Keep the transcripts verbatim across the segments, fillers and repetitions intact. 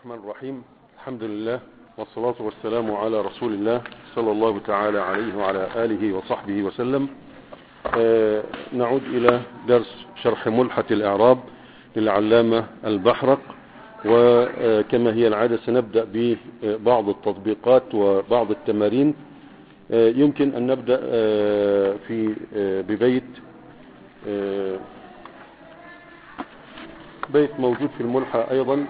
الرحمن الرحيم. الحمد لله والصلاة والسلام على رسول الله صلى الله تعالى عليه وعلى آله وصحبه وسلم. آه نعود إلى درس شرح ملحة الإعراب للعلامة البحرق، وكما هي العادة سنبدأ ببعض التطبيقات وبعض التمارين. آه يمكن أن نبدأ آه في آه ببيت آه بيت موجود في الملحة أيضا،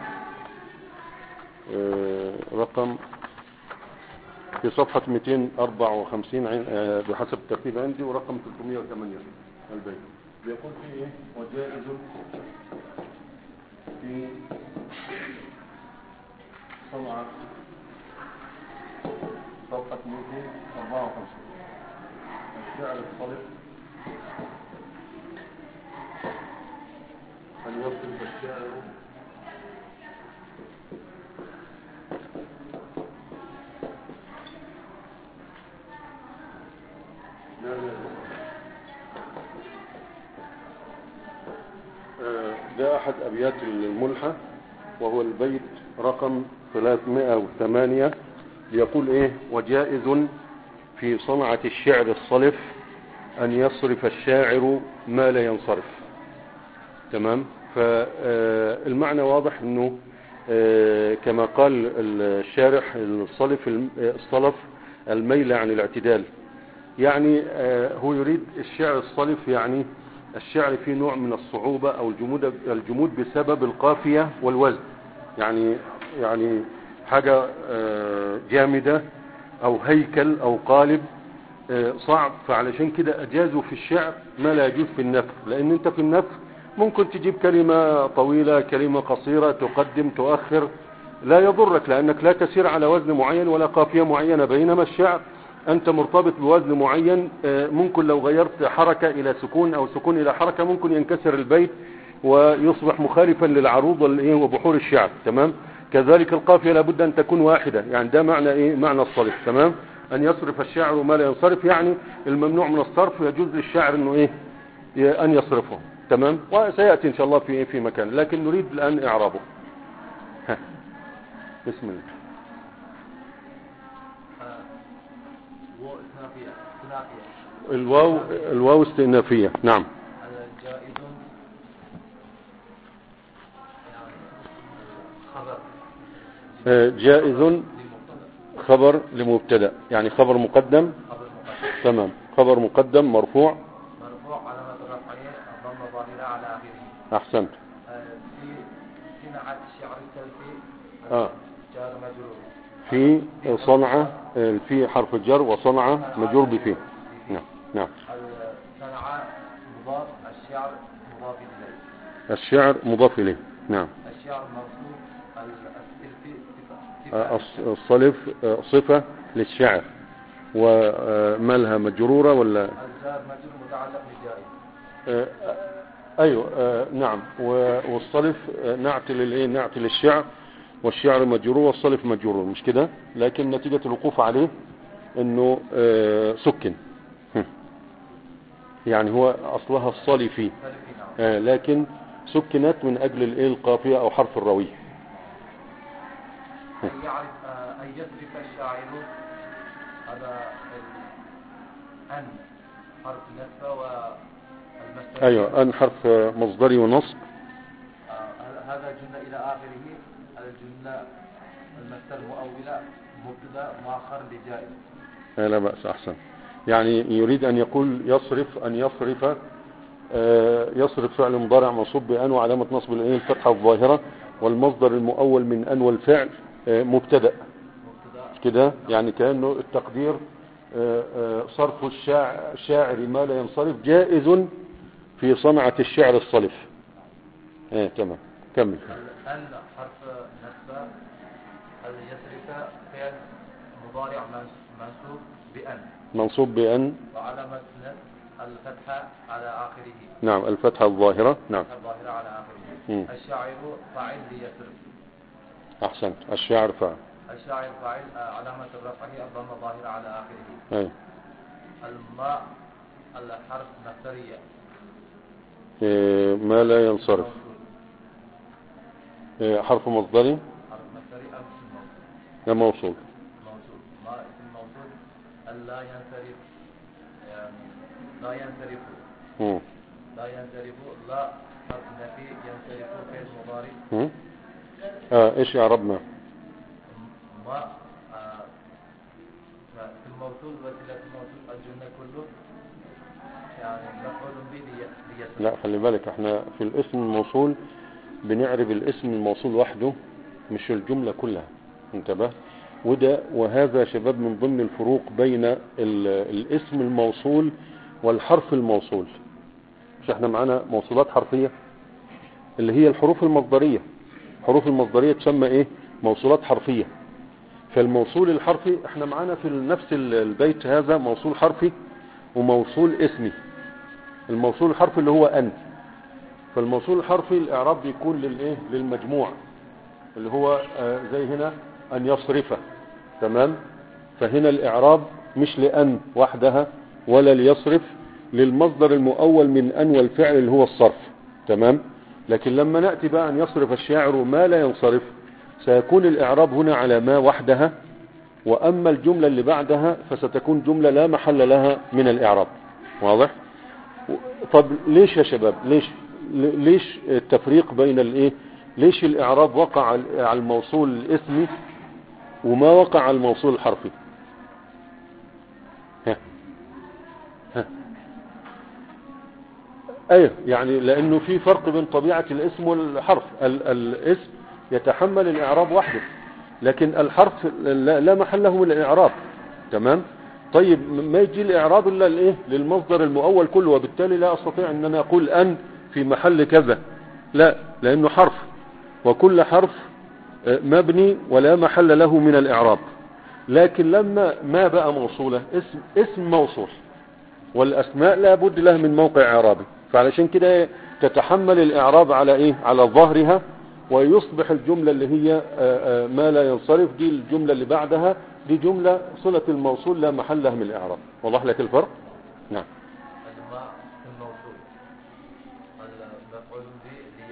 رقم في صفحة مئتين وأربعة وخمسين بحسب الترتيب عندي، ورقم ثلاثمئة وثمانية البيت بيقول فيه وجائز في صنعة، صفحة مئتين وأربعة وخمسين. الشعر الصلب أن يصرف الشاعر ده أحد أبيات الملحة، وهو البيت رقم ثلاثمئة وثمانية. يقول إيه؟ وجائز في صنعة الشعر الصلف أن يصرف الشاعر ما لا ينصرف. تمام. فالمعنى واضح أنه كما قال الشارح الصلف الصلف الميل عن الاعتدال، يعني هو يريد الشعر الصلف، يعني الشعر فيه نوع من الصعوبة أو الجمود الجمود بسبب القافية والوزن، يعني يعني حاجة جامدة أو هيكل أو قالب صعب. فعلشان كده أجازوا في الشعر ما لا يجوز في النثر، لأن أنت في النثر ممكن تجيب كلمة طويلة كلمة قصيرة، تقدم تؤخر، لا يضرك لأنك لا تسير على وزن معين ولا قافية معينة. بينما الشعر أنت مرتبط بوزن معين، ممكن لو غيرت حركة إلى سكون أو سكون إلى حركة ممكن ينكسر البيت ويصبح مخالفا للعروض وبحور الشعر. تمام. كذلك القافية لابد أن تكون واحدة، يعني ده معنى إيه؟ معنى الصرف. تمام. أن يصرف الشاعر ما لا ينصرف، يعني الممنوع من الصرف يجوز للشاعر أنه إيه؟ أن يصرفه. تمام. وسيأتي إن شاء الله في في مكان، لكن نريد الآن إعرابه. ها. بسم الله. الواو الواو استئنافية. نعم. جائز خبر لمبتدا، يعني خبر مقدم. تمام. خبر مقدم مرفوع مرفوع علامة رفعه الضمة ظاهرة على آخره. أحسنت. في صنعة الشعر السلفي آه. جار مجرور. في صنعة في حرف الجر، وصنعة مجرور بفيه. نعم نعم. صنعة مضاف، الشعر مضاف إليه. الشعر مضاف إليه. نعم. الشعر موصوف، السلفي صفة. الصلف صفة للشعر، ومالها مجرورة ولا الجار مجرور متعلق بالجائز. آه ايوه آه نعم. والصلف نعت للايه؟ نعت للشعر، والشعر مجرور والصلف مجرور، مش كده؟ لكن نتيجة الوقوف عليه انه آه سكن، يعني هو اصلها الصلفي، آه لكن سكنت من اجل الايه؟ القافية او حرف الروي. أن يعرف أن يصرف الشاعر، هذا أن حرف نصب والمصدر. أيوة، أن حرف مصدري ونصب. هذا الجملة إلى آخره. هذا الجملة المصدر مؤولة مبتدا مؤخر لجائز. لا بأس. أحسن. يعني يريد أن يقول يصرف، أن يصرف يصرف فعل مضارع منصوب بأن، وعلامة نصب الفتحة الظاهرة، والمصدر المؤول من أن والفعل مبتدا كده، يعني كأنه التقدير صرف الشاعر ما لا ينصرف جائز في صنعة الشعر الصلف. اه تمام. كمل. أن حرف نصب، يصرف فعل مضارع منصوب بأن، منصوب بأن، وعلامة الفتحة على آخره. نعم. الفتحة الظاهرة. نعم. الظاهرة على آخره. م. الشاعر فاعل ليصرف. أحسنت. الشاعر فاعل. الشاعر فاعل علامة رفعه الضمة ظاهرة على آخره. أي. الماء الحرف مصدرية. إيه ما لا ينصرف. إيه حرف مصدري. حرف ده موصول. موصول. ما اسم موصول ألا ينصرف، يعني لا ينصرف. مم. لا ينصرف، لا حرف نفي، ينصرف فعل مضارع. مم. آه ايش اعربنا؟ ما آه في الموصول وسيلة الموصول الجملة كله يعني مفعول به ليصل. لا خلي بالك، احنا في الاسم الموصول بنعرف الاسم الموصول وحده مش الجملة كلها، انتبه. وده وهذا يا شباب من ضمن الفروق بين ال- الاسم الموصول والحرف الموصول. مش احنا معانا موصولات حرفية اللي هي الحروف المصدرية. الحروف المصدرية تسمى ايه؟ موصولات حرفية. فالموصول الحرفي احنا معانا في نفس البيت هذا موصول حرفي وموصول اسمي. الموصول الحرفي اللي هو ان، فالموصول الحرفي الاعراب بيكون للايه؟ للمجموع، اللي هو آه زي هنا ان يصرفه، تمام. فهنا الاعراب مش لان وحدها ولا ليصرف، للمصدر المؤول من ان والفعل اللي هو الصرف، تمام. لكن لما نأتي بقى ان يصرف الشاعر ما لا ينصرف، سيكون الاعراب هنا على ما وحدها، واما الجملة اللي بعدها فستكون جملة لا محل لها من الاعراب. واضح؟ طب ليش يا شباب؟ ليش ليش التفريق بين الايه؟ ليش الاعراب وقع على الموصول الاسمي وما وقع على الموصول الحرفي؟ ها ها ايه يعني لانه في فرق بين طبيعة الاسم والحرف. ال الاسم يتحمل الاعراب وحده، لكن الحرف لا, لا محل له من الاعراب، تمام. طيب ما يجي الاعراب الا الايه؟ للمصدر المؤول كله، وبالتالي لا استطيع ان انا اقول ان في محل كذا، لا، لانه حرف، وكل حرف مبني ولا محل له من الاعراب. لكن لما ما بقى موصولة، اسم اسم موصول، والاسماء لا بد لها من موقع اعرابي، فعلشان كده تتحمل الاعراب على ايه؟ على ظهرها، ويصبح الجملة اللي هي ما لا ينصرف دي الجملة اللي بعدها دي جملة صلة الموصول لا محل لها من الاعراب. وضح لك الفرق؟ نعم. الماء الموصول المفعول به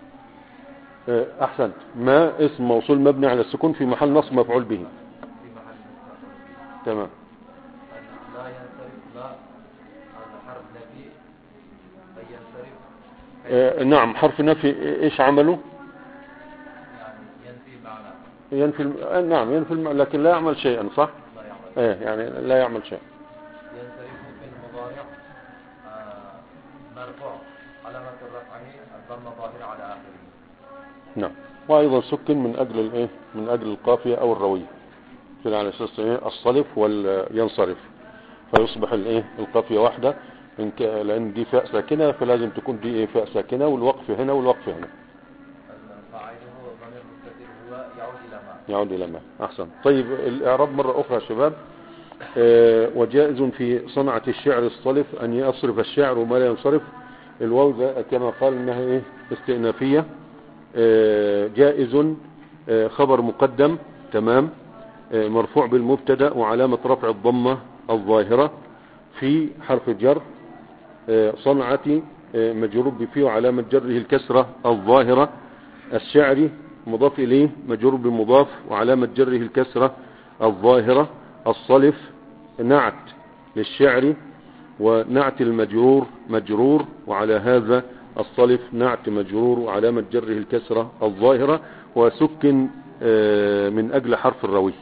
ليصل. احسنت. ما اسم موصول مبني على السكون في محل نصب مفعول به. في محل نصب. تمام. لا ينصرف، لا حرف نفي ينصرف. آه نعم، حرف نفي ايش عمله؟ يعني ينفي معنى. ينفي الم... آه نعم ينفي الم... لكن لا يعمل شيئا، صح؟ لا يعمل. ايه يعني لا يعمل شيء. ينصرف في المضارع آه مرفوع علامة رفعه الضمة ظاهرة على آخره. نعم. وايضا سكن من اجل الايه؟ من اجل القافية او الروية، كده على اساس ايه؟ الصلف والينصرف، فيصبح الايه؟ القافية واحدة، إن ك... لان دي فاء ساكنة فلازم تكون دي ايه؟ فاء ساكنة، والوقف هنا والوقف هنا. فاعله ضمير مستتر هو يعود الى ما. يعود الى ما. احسن. طيب الاعراب مرة اخرى يا شباب. آه وجائز في صنعة الشعر الصلف ان يصرف الشعر وما لا ينصرف. الواو كما قال انها ايه؟ استئنافية. آه جائز آه خبر مقدم، تمام. آه مرفوع بالمبتدا وعلامة رفع الضمة الظاهرة، في حرف جر. آه صنعة آه مجرور بفيه وعلامة جره الكسرة الظاهرة. الشعري مضاف إليه مجرور بمضاف وعلامة جره الكسرة الظاهرة. الصلف نعت للشعر، ونعت المجرور مجرور، وعلى هذا الصلف نعت مجرور وعلامة جره الكسرة الظاهرة، وسكن من أجل حرف الروي.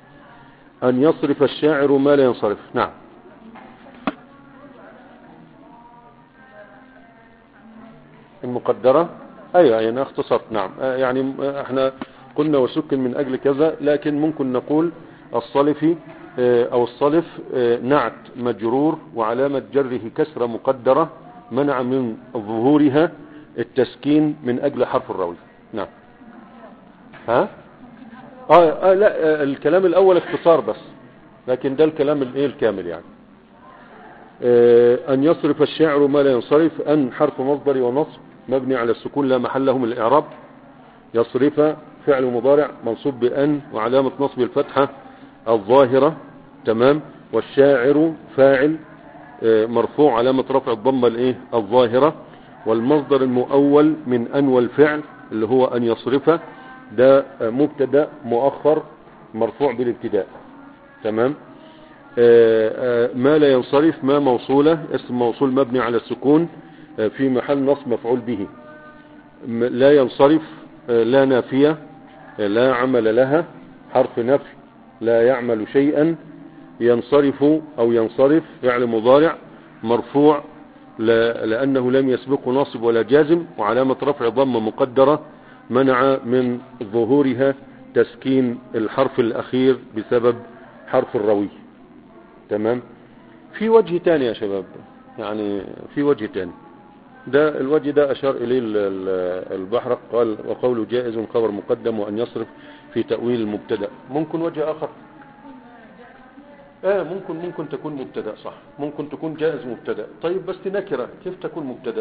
أن يصرف الشاعر ما لا ينصرف. نعم. المقدرة ايوه يعني اختصرت. نعم يعني احنا قلنا وسكن من اجل كذا، لكن ممكن نقول الصلفي او الصلف نعت مجرور وعلامة جره كسرة مقدرة منع من ظهورها التسكين من اجل حرف الروي. نعم. ها اه, آه لا الكلام الاول اختصار بس، لكن ده الكلام الايه الكامل يعني. آه ان يصرف الشاعر ما لا ينصرف. ان حرف مصدر ونصب مبني على السكون لا محل له من الاعراب. يصرف فعل مضارع منصوب بأن وعلامة نصب الفتحة الظاهرة، تمام. والشاعر فاعل مرفوع علامة رفع الضمة الايه الظاهرة. والمصدر المؤول من أن والفعل اللي هو أن يصرف ده مبتدا مؤخر مرفوع بالابتداء. تمام. آآ آآ ما لا ينصرف ما موصولة، اسم موصول مبني على السكون في محل نصب مفعول به. لا ينصرف لا نافية لا عمل لها حرف نفي لا يعمل شيئا. ينصرف أو ينصرف فعل مضارع مرفوع لأنه لم يسبقه ناصب ولا جازم، وعلامة رفع ضمة مقدرة منع من ظهورها تسكين الحرف الأخير بسبب حرف الروي. تمام. في وجه تاني يا شباب، يعني في وجه تاني، ده الوجه ده أشار إليه البحرق، قال وقوله جائز خبر مقدم وأن يصرف في تأويل المبتدأ. ممكن وجه آخر، آه ممكن ممكن تكون مبتدأ، صح، ممكن تكون جائز مبتدأ. طيب بس نكرة كيف تكون مبتدأ؟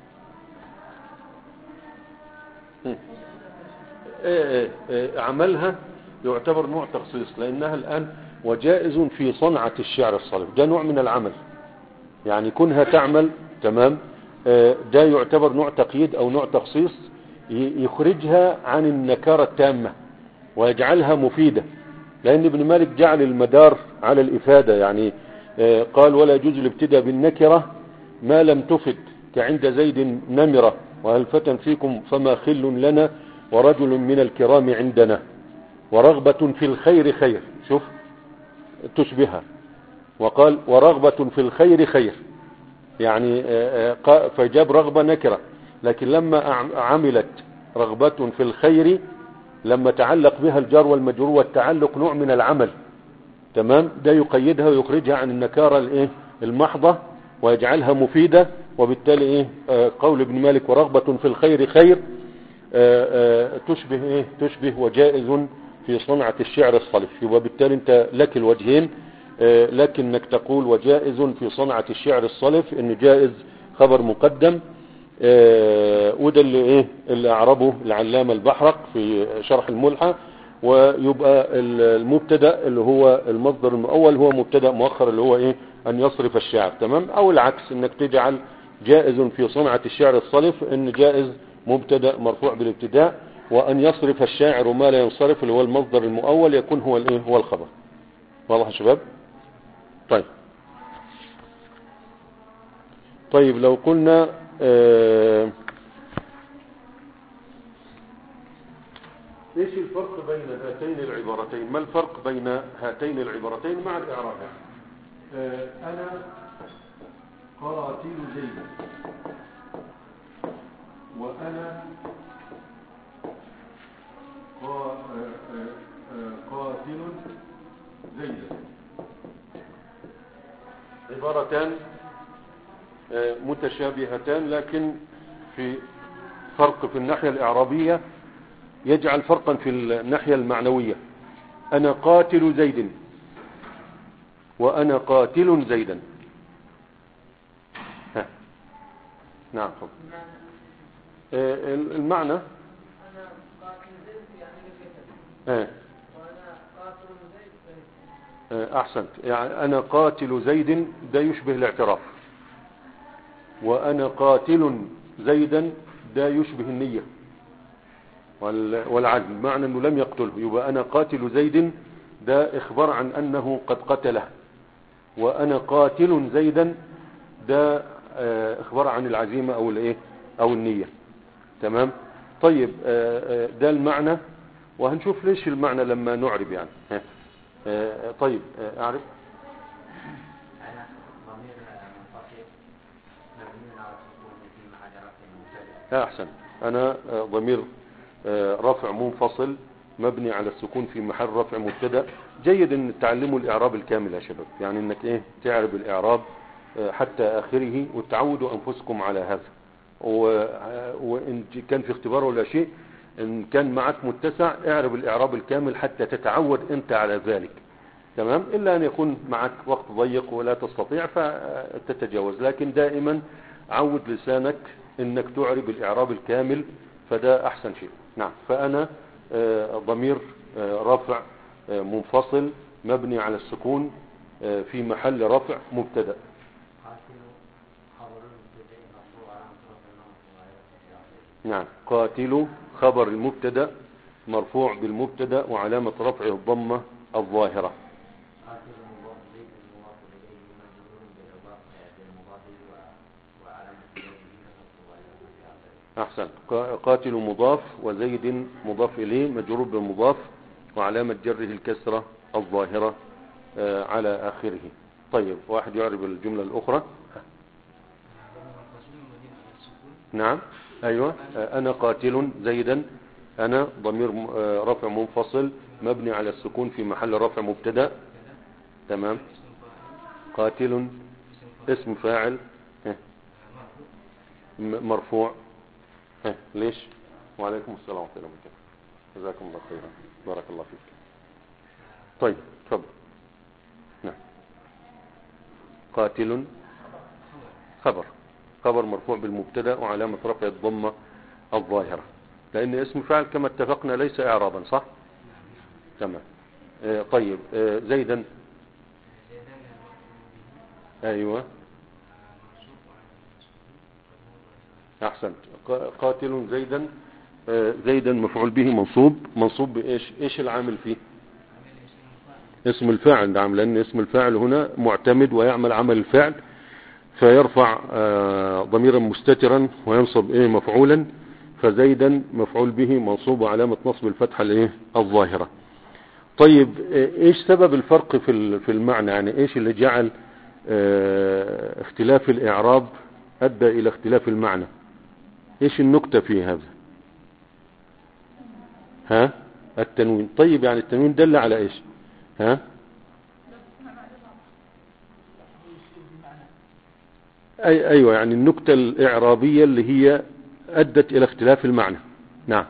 إيه إيه إيه عملها يعتبر نوع تخصيص، لأنها الآن وجائز في صنعة الشعر الصلب، ده نوع من العمل، يعني كونها تعمل. تمام. ده يعتبر نوع تقييد أو نوع تخصيص يخرجها عن النكارة التامة ويجعلها مفيدة، لأن ابن مالك جعل المدار على الإفادة، يعني قال ولا يجوز الابتداء بالنكرة ما لم تفد، كعند زيد نمرة وهل فتى فيكم فما خل لنا ورجل من الكرام عندنا ورغبة في الخير خير، شوف تشبهها، وقال ورغبة في الخير خير، يعني فجاب رغبة نكرة، لكن لما عملت رغبة في الخير لما تعلق بها الجار والمجرور والتعلق نوع من العمل. تمام. ده يقيدها ويخرجها عن النكارة الايه المحضة ويجعلها مفيدة، وبالتالي ايه آه قول ابن مالك ورغبة في الخير خير آه آه تشبه ايه تشبه وجائز في صنعة الشعر الصلف. وبالتالي انت لك الوجهين، آه لكنك تقول وجائز في صنعة الشعر الصلف ان جائز خبر مقدم، آه وده اللي ايه اللي اعربه العلامة البحرق في شرح الملحة، ويبقى المبتدا اللي هو المصدر المؤول هو مبتدا مؤخر اللي هو ايه ان يصرف الشعر. تمام. او العكس انك تجعل جائز في صنعة الشعر الصلف ان جائز مبتدا مرفوع بالابتداء، وان يصرف الشاعر ما لا ينصرف اللي هو المصدر المؤول يكون هو الايه هو الخبر. واضح يا شباب؟ طيب طيب لو قلنا آه ايش الفرق بين هاتين العبارتين؟ ما الفرق بين هاتين العبارتين مع الاعراب؟ آه انا قاتل زيد وانا قاتل زيد، عبارتان متشابهتان، لكن في فرق في الناحية الإعرابية يجعل فرقا في الناحية المعنوية. أنا قاتل زيد وأنا قاتل زيدا. ها. نعم فضل. المعنى أنا قاتل زيد يعني القتل، وأنا قاتل زيد. أحسنت. يعني أنا قاتل زيد ده يشبه الاعتراف، وأنا قاتل زيدا ده يشبه النية والعزم، معنى أنه لم يقتله. يبقى أنا قاتل زيد ده إخبار عن أنه قد قتله، وأنا قاتل زيدا ده إخبار عن العزيمة أو الإيه أو النية. تمام. طيب ده المعنى، وهنشوف ليش المعنى لما نعرب يعني. طيب أعرف أحسن. أنا ضمير رفع منفصل مبني على السكون في محل رفع مبتدا. جيد ان تعلموا الاعراب الكامل يا شباب، يعني انك ايه تعرب الاعراب حتى اخره وتعودوا انفسكم على هذا، وان كان في اختبار ولا شيء ان كان معك متسع اعرب الاعراب الكامل حتى تتعود انت على ذلك. تمام. الا ان يكون معك وقت ضيق ولا تستطيع فتتجاوز، لكن دائما عود لسانك انك تعرب الاعراب الكامل، فده احسن شيء. نعم. فانا ضمير رفع منفصل مبني على السكون في محل رفع مبتدا. نعم. قاتل خبر المبتدا مرفوع بالمبتدا وعلامة رفعه الضمة الظاهرة. أحسن. قاتل مضاف وزيد مضاف إليه مجرور بالمضاف وعلامة جره الكسرة الظاهرة على آخره. طيب واحد يعرب الجملة الأخرى. نعم أيوة. أنا قاتل زيدا، أنا ضمير رفع منفصل مبني على السكون في محل رفع مبتدا. تمام. قاتل اسم فاعل مرفوع. ليش؟ وعليكم السلام ورحمة الله وبركاته. جزاكم الله خيرا، بارك الله فيك. طيب تفضل. نعم. قاتل خبر، خبر مرفوع بالمبتدا وعلامة رفع الضمة الظاهرة، لأن اسم فاعل كما اتفقنا ليس إعرابا، صح؟ تمام. آه طيب آه زيدا. أيوة أحسنت. قاتل زيدا. آه زيدا مفعول به منصوب، منصوب بإيش؟ إيش العامل فيه؟ اسم الفاعل. نعم، لأن اسم الفاعل هنا معتمد ويعمل عمل الفعل، فيرفع آه ضميرا مستترا وينصب إيه مفعولا، فزيدا مفعول به منصوب وعلامة نصب الفتحة الإيه الظاهرة. طيب إيش سبب الفرق في في المعنى؟ يعني إيش اللي جعل آه اختلاف الإعراب أدى إلى اختلاف المعنى؟ إيش النكتة في هذا؟ ها؟ التنوين. طيب يعني التنوين دل على إيش؟ ها؟ أي أيوة، يعني النكتة الإعرابية اللي هي أدت إلى اختلاف المعنى. نعم.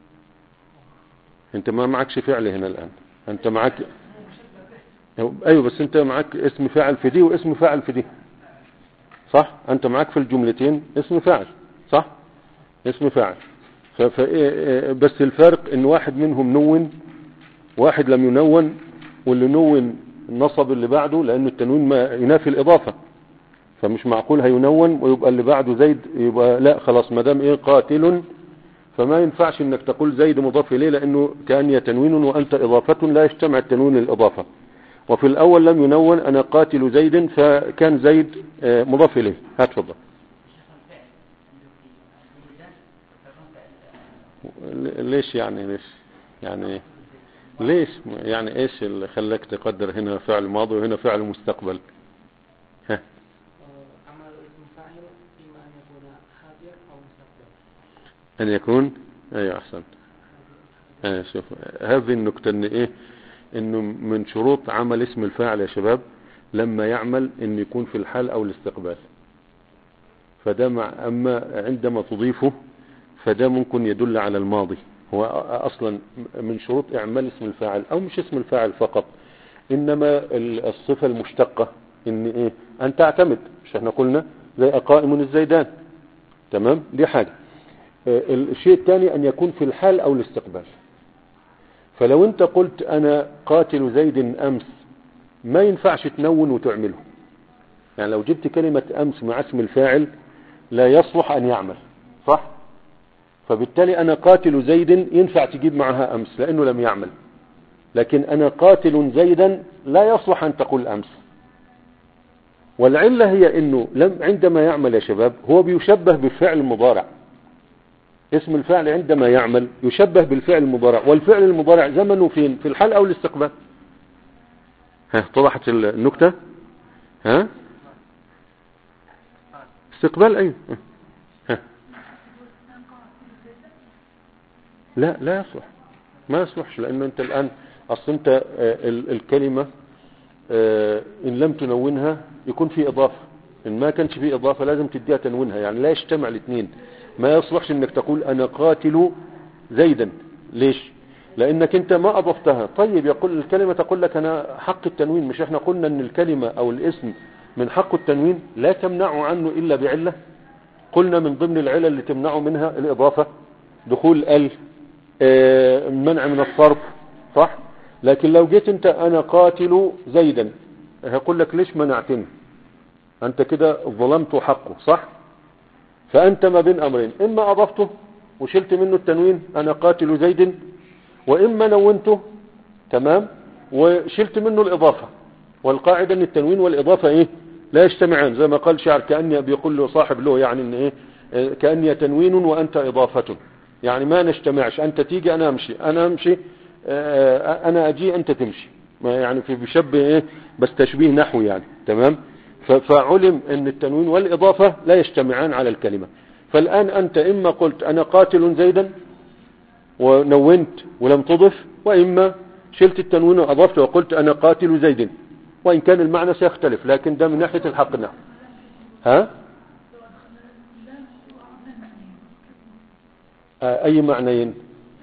أنت ما معكش فعل هنا الآن، أنت معك أيوة، بس أنت معك اسم فاعل في دي واسم فاعل في دي، صح؟ أنت معك في الجملتين اسم فاعل، صح؟ اسم فاعل. ف... بس الفرق إن واحد منهم نون، واحد لم ينون، واللي نون النصب اللي بعده، لأنه التنوين ما ينافي الإضافة، فمش معقول هينون ويبقى اللي بعده زيد، يبقى لا خلاص ما دام ايه قاتل، فما ينفعش انك تقول زيد مضاف اليه، لانه كان تنوين وانت اضافة لا يجتمع التنوين للاضافة. وفي الاول لم ينون، انا قاتل زيد، فكان زيد مضاف اليه. هتفضل. ليش يعني ليش يعني ليش يعني ايش اللي خلاك تقدر هنا فعل ماضي وهنا فعل مستقبل؟ ها. أن يكون أي أحسن. أنا شوف هذه النكتة إن إيه، إنه من شروط عمل اسم الفاعل يا شباب لما يعمل إن يكون في الحال أو الاستقبال، فده مع أما عندما تضيفه فده ممكن يدل على الماضي. هو أصلا من شروط إعمال اسم الفاعل، أو مش اسم الفاعل فقط، إنما الصفة المشتقة إن إيه أن تعتمد، مش إحنا قلنا زي قائم الزيدان. تمام، دي حاجة. الشيء الثاني أن يكون في الحال أو الاستقبال. فلو أنت قلت أنا قاتل زيد أمس، ما ينفعش تنون وتعمله، يعني لو جبت كلمة أمس مع اسم الفاعل لا يصلح أن يعمل، صح؟ فبالتالي أنا قاتل زيد ينفع تجيب معها أمس لأنه لم يعمل، لكن أنا قاتل زيدا لا يصلح أن تقول أمس. والعلة هي أنه لم عندما يعمل يا شباب هو بيشبه بالفعل المضارع. اسم الفعل عندما يعمل يشبه بالفعل المضارع، والفعل المضارع زمنه فين؟ في الحال أو الاستقبال. ها طلعت النكتة؟ ها استقبال. أيوه. ها لا لا يصلح، ما يصلحش، لأنه أنت الآن أصل أنت الكلمة إن لم تنونها يكون في إضافة، إن ما كانش في إضافة لازم تديها تنوينها، يعني لا يجتمع الاثنين. ما يصلحش انك تقول انا قاتل زيدا. ليش؟ لانك انت ما اضفتها. طيب يقول الكلمة تقول لك انا حق التنوين، مش احنا قلنا ان الكلمة او الاسم من حق التنوين لا تمنع عنه الا بعلة؟ قلنا من ضمن العلل اللي تمنع منها الاضافة، دخول ال منع من الصرف، صح؟ لكن لو جيت انت انا قاتل زيدا هيقول لك ليش منعتني؟ انت كده ظلمت حقه، صح؟ فأنت ما بين أمرين، إما أضفته وشلت منه التنوين أنا قاتل زيد، وإما نونته تمام وشلت منه الإضافة. والقاعدة أن التنوين والإضافة إيه لا يجتمعان، زي ما قال شاعر كأني بيقول له صاحب له يعني إن إيه كأني تنوين وأنت إضافة، يعني ما نجتمعش، أنت تيجي أنا أمشي، أنا أمشي أنا أجي أنت تمشي، ما يعني في بشبه إيه بس تشبيه نحوي يعني تمام. فعلم أن التنوين والإضافة لا يجتمعان على الكلمة. فالآن أنت إما قلت أنا قاتل زيدا ونونت ولم تضف، وإما شلت التنوين وأضفت وقلت أنا قاتل زيد، وإن كان المعنى سيختلف لكن ده من ناحية الحق. نعم. ها آه أي معنيين؟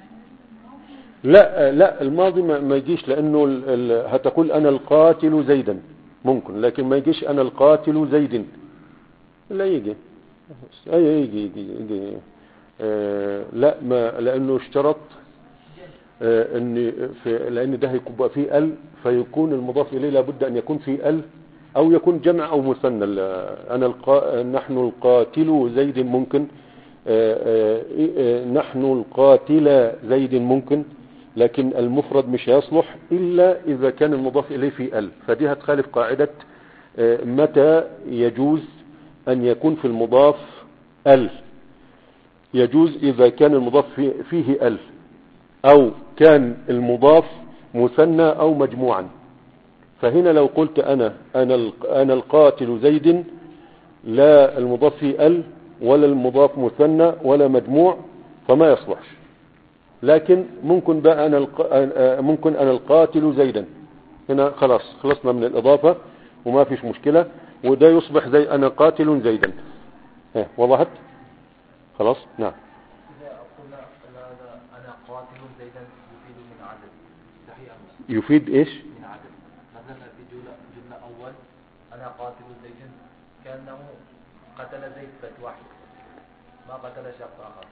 لا لا الماضي ما يجيش، لأنه ال ال هتقول أنا القاتل زيدا ممكن، لكن ما يجيش أنا القاتل زيد، لا يجي أي يجي يجي, يجي. آه لا ما لأنه اشترط آه ان في لأن ده هيبقى فيه ال، فيكون المضاف إليه لابد أن يكون فيه ال أو يكون جمع أو مثنى. أنا القا... نحن القاتل زيد ممكن، آه آه آه نحن القاتل زيد ممكن، لكن المفرد مش هيصلح إلا إذا كان المضاف إليه فيه ال. فدي هتخالف قاعدة آه متى يجوز أن يكون في المضاف ال. يجوز إذا كان المضاف فيه ال أو كان المضاف مثنى أو مجموعا. فهنا لو قلت أنا أنا أنا القاتل زيد، لا المضاف فيه ال ولا المضاف مثنى ولا مجموع، فما يصلحش. لكن ممكن بقى أنا ممكن أنا القاتل زيدا، هنا خلاص خلصنا من الإضافة وما فيش مشكلة، وده يصبح زي أنا قاتل زيدا. ها وضحت؟ خلاص. نعم. إذا قلنا أنا قاتل زيدا يفيد من عدد صحيح؟ يفيد إيش؟ من عدد. مثلا في جملة جملة أول أنا قاتل زيدا كأنه قتل زيد بس واحد، ما قتل شخص آخر.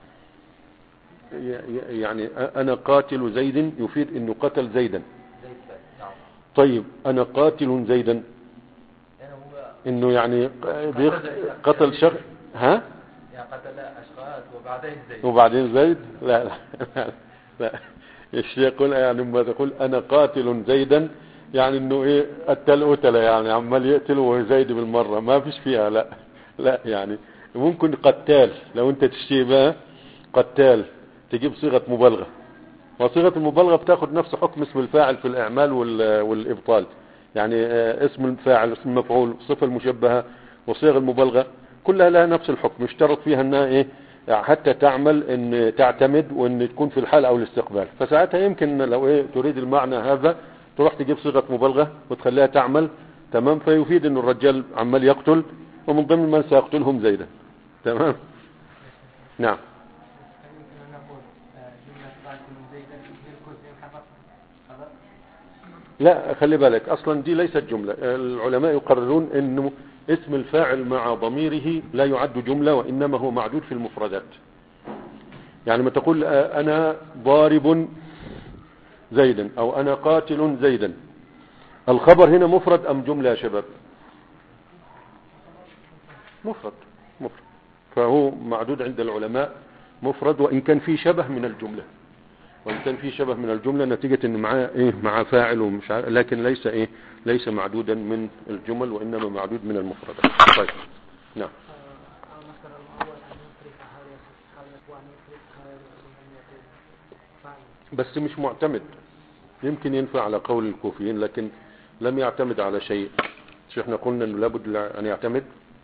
يعني أنا قاتل زيد يفيد إنه قتل زيدا. زيد بس. نعم. طيب أنا قاتل زيدا إنه يعني قتل شخص. ها؟ يعني قتل أشخاص وبعدين زيد. وبعدين زيد؟ لا لا لا, لا. الشيء يقول يعني لما تقول أنا قاتل زيدا يعني إنه إيه قتل قتله، يعني عمال يقتل وزيد بالمرة، ما فيش فيها. لا لا يعني ممكن قتال، لو أنت تشتي بها قتال تجيب صيغة مبالغة، وصيغة المبالغة بتاخد نفس حكم اسم الفاعل في الإعمال والإبطال. يعني اسم الفاعل اسم المفعول صفة المشبهة وصيغ المبالغة كلها لها نفس الحكم، يشترط فيها انها ايه حتى تعمل ان تعتمد وان تكون في الحال او الاستقبال. فساعتها يمكن لو ايه تريد المعنى هذا تروح تجيب صيغة مبالغة وتخليها تعمل تمام، فيفيد ان الرجال عمال يقتل ومن ضمن من سيقتلهم زيدا. تمام. نعم. لا خلي بالك اصلا دي ليست جملة. العلماء يقررون انه اسم الفاعل مع ضميره لا يعد جملة، وانما هو معدود في المفردات. يعني ما تقول انا ضارب زيدا او انا قاتل زيدا، الخبر هنا مفرد ام جملة يا شباب؟ مفرد. مفرد فهو معدود عند العلماء مفرد، وان كان فيه شبه من الجملة، وان كان فيه شبه من الجملة نتيجة ان معاه ايه مع فاعل ومش عارف، لكن ليس ايه ليس معدودا من الجمل وانما معدود من المفردات. طيب. نعم. بس مش معتمد، يمكن ينفع على قول الكوفيين لكن لم يعتمد على شيء. شو احنا قلنا انه لابد ان يعتمد؟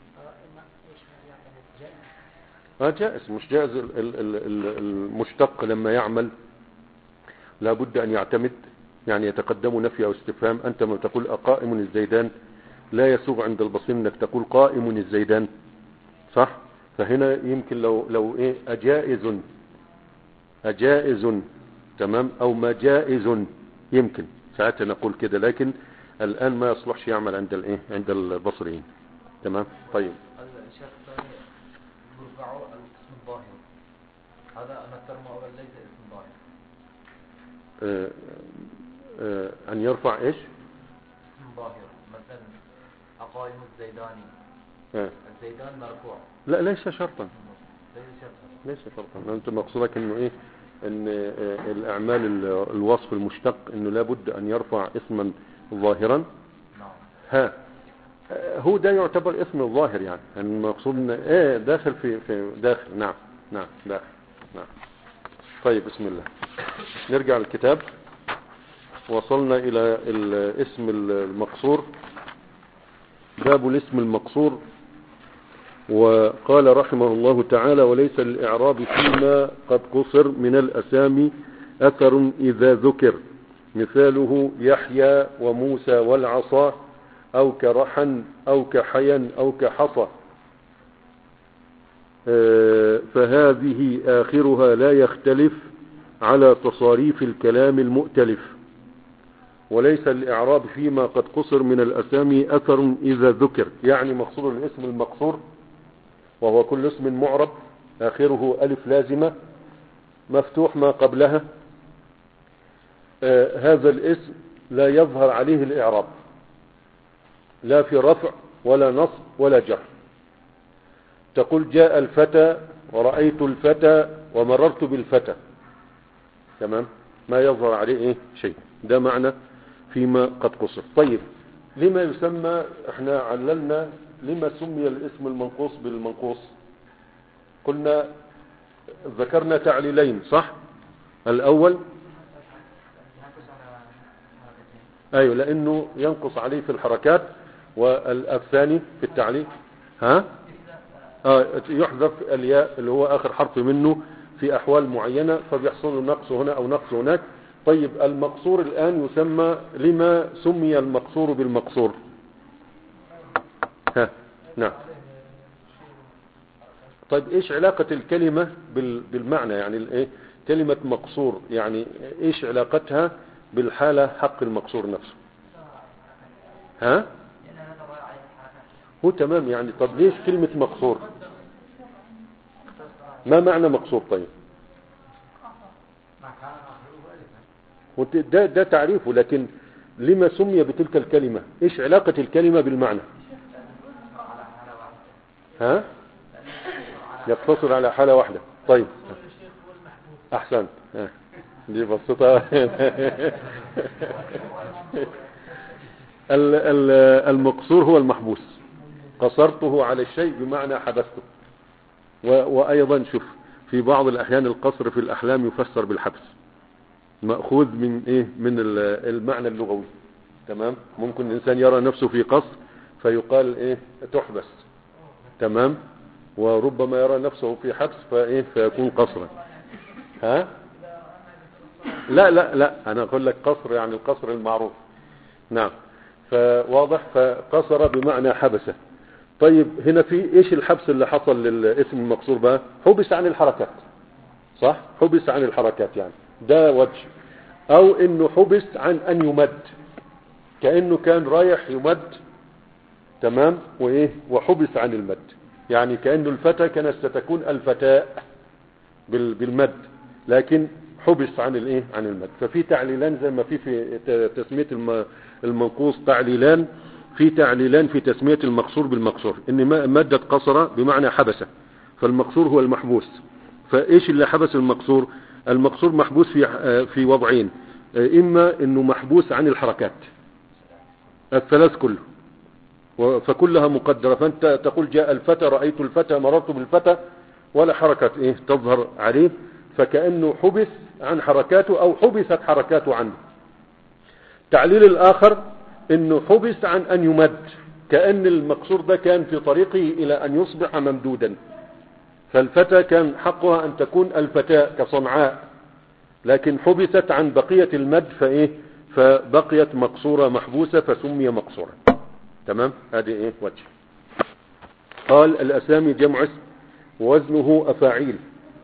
اه جائز، مش جائز. المشتق لما يعمل لابد ان يعتمد، يعني يتقدم نفي او استفهام. انت ما تقول اقائم الزيدان لا يسوغ عند البصير انك تقول قائم الزيدان، صح؟ فهنا يمكن لو لو ايه اجائز اجائز تمام او ما جائز يمكن ساعتها نقول كده، لكن الان ما يصلحش يعمل عند الايه عند البصريين. تمام. طيب. الشيخ الثاني يرفعوا الاسم الظاهر، هذا انا الترم اول ليس اسم ظاهر. آه آه ان يرفع ايش؟ اسم ظاهر، مثلا اقائم الزيداني. آه. الزيدان مرفوع. لا ليس شرطا. ليس شرطا. ليس شرطا. انت مقصودك انه ايه ان الاعمال الوصف المشتق انه لابد ان يرفع اسما ظاهرا. ها هو ده يعتبر اسم الظاهر يعني المقصود ايه داخل في في داخل. نعم نعم داخل. نعم. طيب بسم الله نرجع للكتاب. وصلنا الى الاسم المقصور، باب الاسم المقصور. وقال رحمه الله تعالى: وليس للإعراب فيما قد قصر من الأسامي أثر إذا ذكر، مثاله يحيى وموسى والعصا، أو كرحا أو كحيا أو كحصى، فهذه آخرها لا يختلف على تصاريف الكلام المؤتلف. وليس الإعراب فيما قد قصر من الأسامي أثر إذا ذكر، يعني مقصود الاسم المقصور وهو كل اسم معرب آخره ألف لازمة مفتوح ما قبلها. آه هذا الاسم لا يظهر عليه الإعراب، لا في رفع ولا نصب ولا جر. تقول جاء الفتى ورأيت الفتى ومررت بالفتى، تمام، ما يظهر عليه إيه شيء. ده معنى فيما قد قصر. طيب لما يسمى، احنا عللنا لما سمي الاسم المنقوص بالمنقوص؟ قلنا ذكرنا تعليلين صح؟ الأول أيوة لأنه ينقص عليه في الحركات، والثاني في التعليل ها آه يحذف الياء اللي هو آخر حرف منه في أحوال معينة فبيحصل نقص هنا أو نقص هناك. طيب المقصور الآن يسمى، لما سمي المقصور بالمقصور؟ ها نعم. طيب ايش علاقة الكلمة بالمعنى؟ يعني ايه كلمة مقصور، يعني ايش علاقتها بالحالة حق المقصور نفسه؟ ها هو تمام يعني. طب ليش كلمة مقصور؟ ما معنى مقصور؟ طيب ده, ده تعريفه، لكن لما سمي بتلك الكلمة؟ ايش علاقة الكلمة بالمعنى؟ ها يقتصر على حالة واحدة. طيب احسن دي بسيطة. المقصور هو المحبوس، قصرته على الشيء بمعنى حبسته. وايضا شوف في بعض الاحيان القصر في الاحلام يفسر بالحبس، مأخوذ من ايه من المعنى اللغوي. تمام، ممكن الانسان يرى نفسه في قصر فيقال ايه تحبس، تمام، وربما يرى نفسه في حبس فايه فيكون قصرا. ها لا لا لا انا اقول لك قصر يعني القصر المعروف. نعم فواضح، فقصر بمعنى حبسه. طيب هنا في ايش الحبس اللي حصل للاسم المقصور بقى؟ حبس عن الحركات، صح، حبس عن الحركات يعني ده وجه. او انه حبس عن ان يمد، كأنه كان رايح يمد، تمام، وايه وحبس عن المد، يعني كأنه الفتى كانت ستكون الفتاء بالمد لكن حبس عن الايه عن المد. ففي تعليلان زي ما في في تسمية المنقوص تعليلان، في تعليلان في تسمية المقصور بالمقصور، ان مادة قصر بمعنى حبسه، فالمقصور هو المحبوس. فايش اللي حبس المقصور؟ المقصور محبوس في في وضعين، اما انه محبوس عن الحركات الثلاث كله فكلها مقدرة، فانت تقول جاء الفتى رأيت الفتى مررت بالفتى ولا حركة ايه تظهر عليه، فكأنه حبس عن حركاته او حبست حركاته عنه. تعليل الاخر انه حبس عن ان يمد، كأن المقصور ده كان في طريقه الى ان يصبح ممدودا، فالفتى كان حقها ان تكون الفتاة كصنعاء، لكن حبست عن بقية المد فايه فبقيت مقصورة محبوسة فسمي مقصورا. تمام، هذه ايه وجه. قال الاسامي جمع اسم وزنه افاعيل،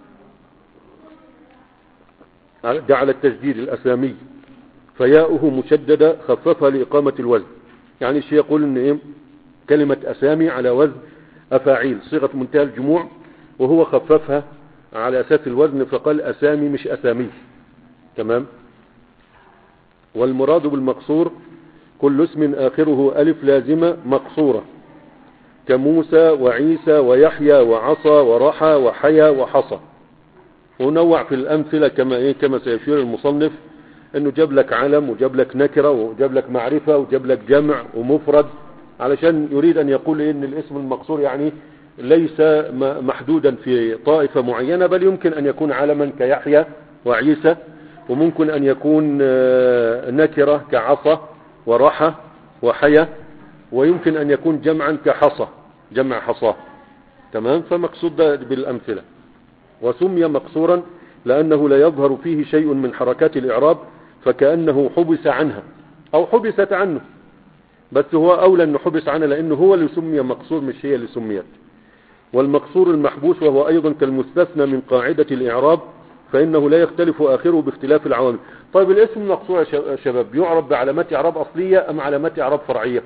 جعل التجديد الاسامي فياؤه مشددة خففها لإقامة الوزن. يعني الشيء يقول ان ايه كلمة اسامي على وزن افاعيل صيغة منتهى الجموع، وهو خففها على اساس الوزن فقال اسامي مش اسامي. تمام. والمراد بالمقصور كل اسم آخره ألف لازمة مقصورة، كموسى وعيسى ويحيى وعصى ورحى وحيا وحصى. ونوع في الأمثلة كما إيه كما سيشير المصنف، إنه جاب لك علم وجاب لك نكرة وجاب لك معرفة وجاب لك جمع ومفرد، علشان يريد أن يقول إيه إن الاسم المقصور يعني ليس محدودا في طائفة معينة، بل يمكن أن يكون علما كيحيى وعيسى، وممكن أن يكون نكرة كعصا ورحى وحيا، ويمكن أن يكون جمعا كحصى جمع حصاه. تمام. فمقصود بالأمثلة. وسمي مقصورا لأنه لا يظهر فيه شيء من حركات الإعراب، فكأنه حبس عنها أو حبست عنه، بس هو أولى أنه حبس عنها لأنه هو اللي سمي مقصور مش هي اللي سميت. والمقصور المحبوس وهو أيضا كالمستثنى من قاعدة الإعراب، فإنه لا يختلف آخره باختلاف العوامل. طيب الاسم المقصور يا شباب يعرب بعلامات إعراب أصلية أم علامات إعراب فرعية؟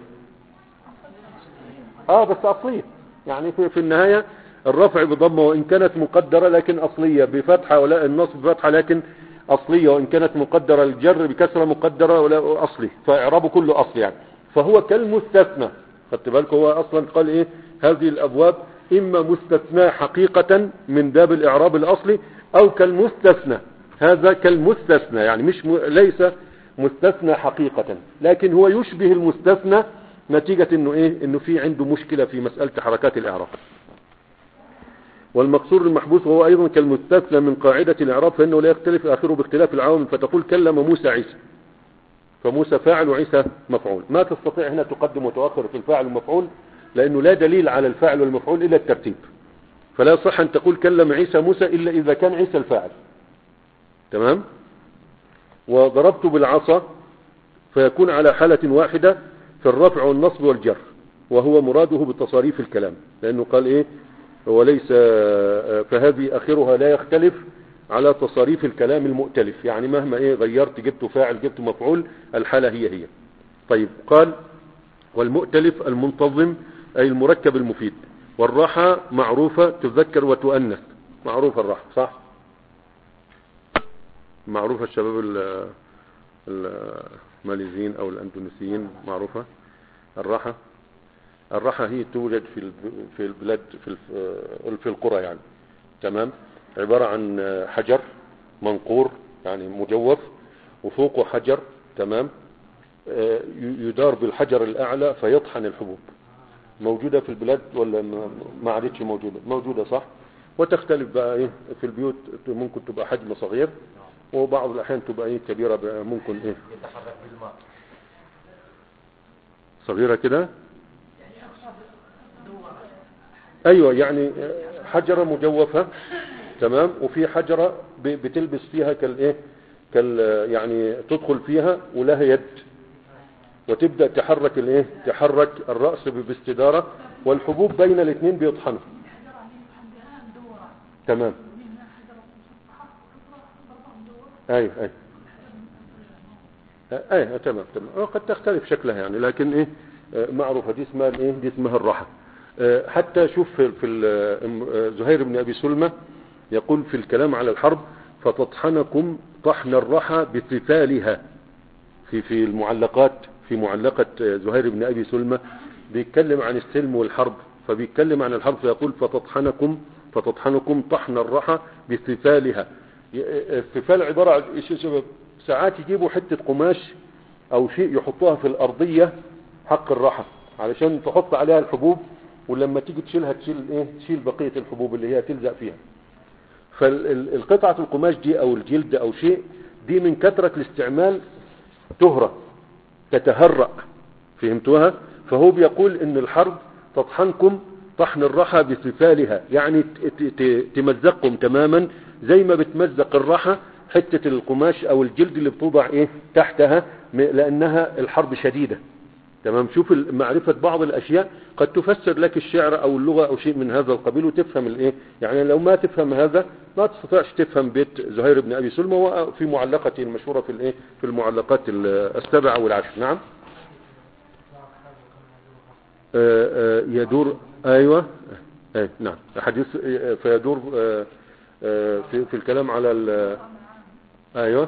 آه بس أصلية، يعني في, في النهاية الرفع بضمه وإن كانت مقدرة لكن أصلية، بفتحة ولا النصب بفتحة لكن أصلية، وإن كانت مقدرة الجر بكسرة مقدرة ولا أصلي، فإعرابه كله أصلي يعني. فهو كالمستثنى. خدت بالك هو أصلا قال إيه هذه الأبواب إما مستثنى حقيقة من باب الإعراب الأصلي أو كالمستثنى. هذا كالمستثنى يعني مش م... ليس مستثنى حقيقة، لكن هو يشبه المستثنى نتيجة إنه إيه إنه في عنده مشكلة في مسألة حركات الإعراب. والمقصور المحبوس وهو أيضا كالمستثنى من قاعدة الإعراب، فإنه لا يختلف آخره باختلاف العوامل، فتقول كلم موسى عيسى، فموسى فاعل وعيسى مفعول. ما تستطيع هنا تقدم وتؤخر في الفاعل والمفعول، لأنه لا دليل على الفاعل والمفعول إلا الترتيب، فلا صح أن تقول كلم عيسى موسى إلا إذا كان عيسى الفاعل. تمام. وضربت بالعصا فيكون على حالة واحدة في الرفع والنصب والجر، وهو مراده بتصاريف الكلام، لأنه قال إيه وليس فهذه آخرها لا يختلف على تصاريف الكلام المؤتلف، يعني مهما إيه غيرت جبت فاعل جبت مفعول الحالة هي هي. طيب قال والمؤتلف المنتظم أي المركب المفيد. والراحة معروفة تذكر وتؤنث، معروفة الراحة صح، معروفة الشباب الماليزيين أو الأندونيسيين معروفة الراحة. الراحة هي توجد في في البلاد في في القرى يعني. تمام. عبارة عن حجر منقور يعني مجوف وفوقه حجر. تمام. يدار بالحجر الأعلى فيطحن الحبوب. موجودة في البلاد ولا ما عادتش موجودة؟ موجودة صح. وتختلف بقى ايه في البيوت، ممكن تبقى حجم صغير وبعض الأحيان تبقى ايه كبيرة بقى، ممكن ايه يتحرك بالماء صغيرة كده. ايوه يعني حجرة مجوفة. تمام. وفي حجرة بتلبس فيها كالايه كال يعني تدخل فيها ولها يد وتبدأ تحرك الايه تحرك الرأس باستدارة، والحبوب بين الاثنين بيطحنوا. تمام. اي اي اي تمام تمام. قد تختلف شكلها يعني، لكن ايه معروفة دي اسمها الايه دي اسمها الراحة. حتى شوف في, في زهير بن ابي سلمى يقول في الكلام على الحرب فتطحنكم طحن الرحى بثفالها. في في المعلقات في معلقة زهير بن ابي سلمى بيتكلم عن السلم والحرب، فبيتكلم عن الحرب فيقول فتطحنكم فتطحنكم طحن الرحى بثفالها. الثفال عبارة عن ساعات يجيبوا حتة قماش او شيء يحطوها في الارضية حق الرحى علشان تحط عليها الحبوب، ولما تيجي تشيلها تشيل ايه تشيل بقية الحبوب اللي هي تلزق فيها. فالقطعة القماش دي او الجلد او شيء دي من كثرة الاستعمال تهرى تتهرأ. فهمتوها؟ فهو بيقول ان الحرب تطحنكم طحن الرحى بثفالها، يعني تمزقكم تماما زي ما بتمزق الرحى حتة القماش او الجلد اللي بتوضع ايه تحتها، لانها الحرب شديدة. تمام. شوف معرفة بعض الاشياء قد تفسر لك الشعر او اللغة او شيء من هذا القبيل وتفهم الايه يعني. لو ما تفهم هذا ما تستطيعش تفهم بيت زهير بن ابي سلمى، وفي معلقته المشهورة في الايه في المعلقات السبعة والعشر. نعم. آآ آآ يدور ايوه ايه نعم حديث فيدور آآ آآ في, في الكلام على ايوه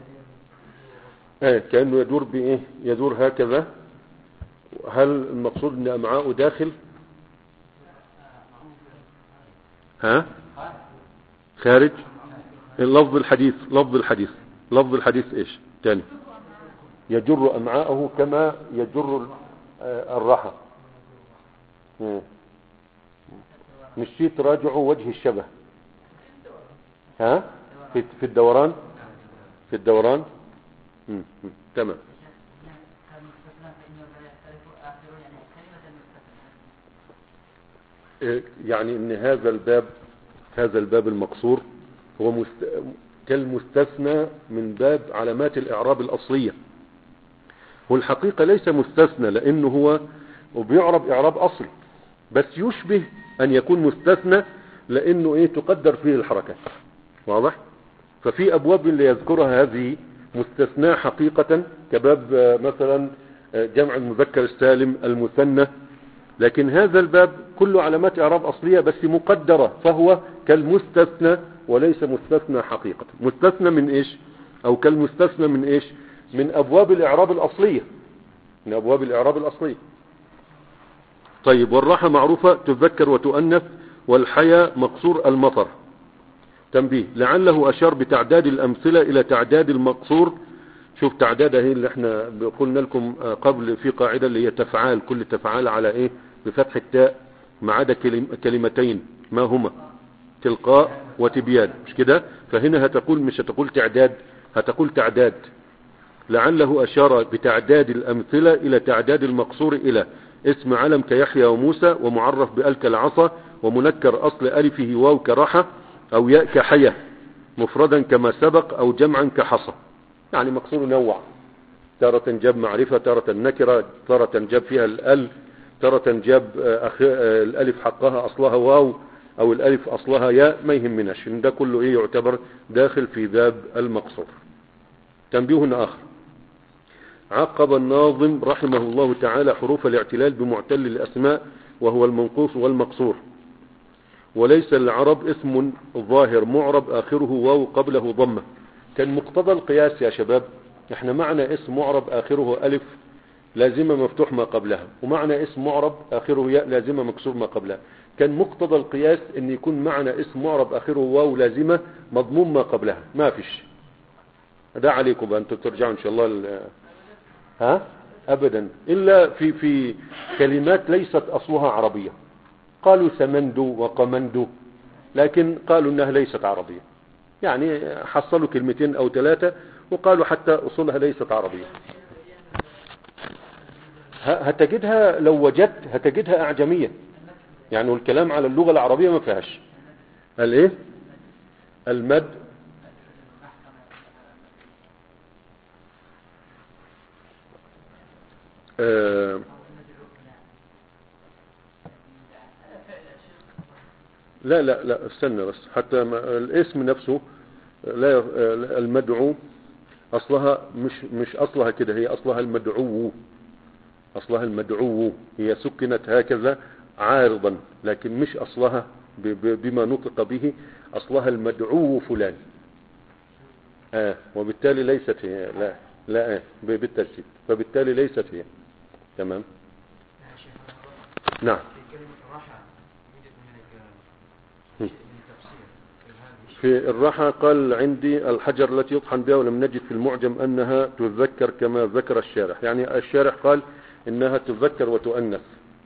ايه كأنه يدور بايه يدور هكذا. هل المقصود ان امعاءه داخل ها خارج؟ لفظ الحديث لفظ الحديث لفظ الحديث ايش تاني؟ يجر امعاءه كما يجر الرحى. مشيت راجعوا وجه الشبه. ها في في الدوران في الدوران مم. مم. تمام. يعني ان هذا الباب هذا الباب المقصور هو مست... كالمستثنى من باب علامات الاعراب الاصلية. والحقيقة ليس مستثنى لانه هو وبيعرب اعراب اصلي، بس يشبه ان يكون مستثنى لانه ايه تقدر فيه الحركات. واضح؟ ففي ابواب اللي يذكرها هذه مستثنى حقيقة كباب مثلا جمع المذكر السالم المثنى، لكن هذا الباب كله علامات اعراب اصلية بس مقدرة، فهو كالمستثنى وليس مستثنى حقيقة. مستثنى من ايش؟ او كالمستثنى من ايش؟ من ابواب الاعراب الاصلية من ابواب الاعراب الاصلية. طيب، والراحة معروفة تذكر وتؤنث، والحياة مقصور المطر. تنبيه، لعله اشار بتعداد الامثلة الى تعداد المقصور. شوف تعدادها هي اللي احنا قلنا لكم قبل في قاعدة اللي هي تفعال، كل تفعال على ايه بفتح التاء ما عدا كلمتين ما هما تلقاء وتبيان، مش كده؟ فهنا هتقول مش هتقول تعداد، هتقول تعداد. لعله اشار بتعداد الامثلة الى تعداد المقصور الى اسم علم كيحيى وموسى، ومعرف بأل كالعصا، ومنكر اصل الفه واو كرحى، او ياء كحية، مفردا كما سبق، او جمعا كحصى. يعني مقصور نوع، تارة جاب معرفة، تارة نكرة، تارة جاب فيها الال، تارة جاب الالف حقها اصلها واو، او الالف اصلها ياء، ما يهمناش، ده كله ايه يعتبر داخل في باب المقصور. تنبيه اخر، عقب الناظم رحمه الله تعالى حروف الاعتلال بمعتل الاسماء، وهو المنقوص والمقصور. وليس العرب اسم ظاهر معرب اخره واو قبله ضمه. كان مقتضى القياس يا شباب، احنا معنى اسم معرب اخره الف لازمه مفتوح ما قبلها، ومعنى اسم معرب اخره ياء لازمه مكسور ما قبلها. كان مقتضى القياس ان يكون معنى اسم معرب اخره واو لازمه مضموم ما قبلها، ما فيش. ده عليكم انتم ترجعوا ان شاء الله. ها ابدا، الا في في كلمات ليست اصلها عربية. قالوا سمندو وقمندو، لكن قالوا انها ليست عربية، يعني حصلوا كلمتين او ثلاثة وقالوا حتى اصولها ليست عربية. هتجدها لو وجدت هتجدها اعجمية، يعني والكلام على اللغة العربية ما فيهاش الايه المد. آه لا لا لا استنى بس، حتى الاسم نفسه لا، المدعو اصلها مش مش اصلها كده، هي اصلها المدعو، اصلها المدعو، هي سكنت هكذا عارضا، لكن مش اصلها بما نطق به، اصلها المدعو فلان. اه وبالتالي ليست هي، لا لا اه بالترتيب، فبالتالي ليست هي. تمام. نعم. في الراحة قال عندي الحجر التي يطحن بها، ولم نجد في المعجم أنها تذكر كما ذكر الشارح. يعني الشارح قال إنها تذكر وتؤنث.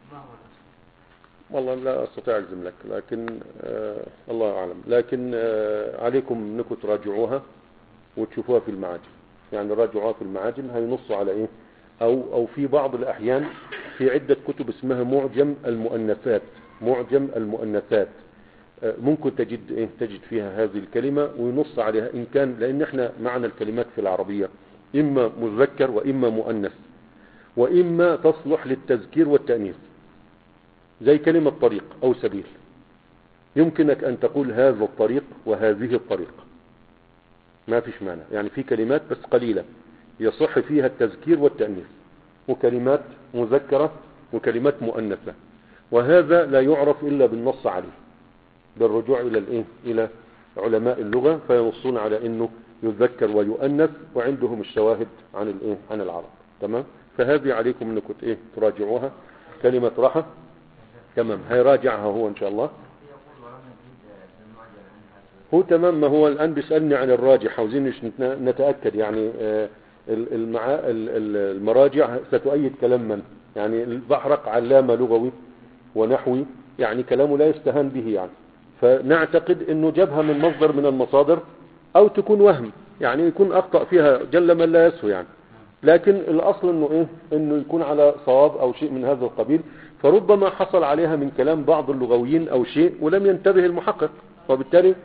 والله لا أستطيع أجزم لك، لكن آه الله أعلم. لكن آه عليكم أنكم تراجعوها وتشوفوها في المعاجم، يعني راجعوها في المعاجم هينص على إيه، أو أو في بعض الأحيان في عدة كتب اسمها معجم المؤنثات، معجم المؤنثات ممكن تجد إيه تجد فيها هذه الكلمة وينص عليها إن كان، لأن احنا معنى الكلمات في العربية إما مذكر وإما مؤنث، وإما تصلح للتذكير والتأنيث، زي كلمة طريق أو سبيل. يمكنك أن تقول هذا الطريق وهذه الطريق، ما فيش معنى، يعني في كلمات بس قليلة يصح فيها التذكير والتأنيث، وكلمات مذكرة وكلمات مؤنثة، وهذا لا يعرف إلا بالنص عليه، بالرجوع إلى الإيه إلى علماء اللغة فينصون على إنه يذكر ويؤنث، وعندهم الشواهد عن الإيه عن العرب. تمام. فهذه عليكم أنكم إيه تراجعوها. كلمة راحة تمام هيراجعها هو إن شاء الله. هو تمام. ما هو الآن بيسألني عن الراجح، عاوزين نتأكد يعني آه المعا... المراجع ستؤيد كلام من؟ يعني البحرق علامة لغوي ونحوي، يعني كلامه لا يستهان به يعني، فنعتقد انه جابها من مصدر من المصادر، او تكون وهم يعني يكون اخطأ فيها جل من لا يسهو يعني، لكن الاصل انه ايه، انه يكون على صواب او شيء من هذا القبيل. فربما حصل عليها من كلام بعض اللغويين او شيء ولم ينتبه المحقق، وبالتالي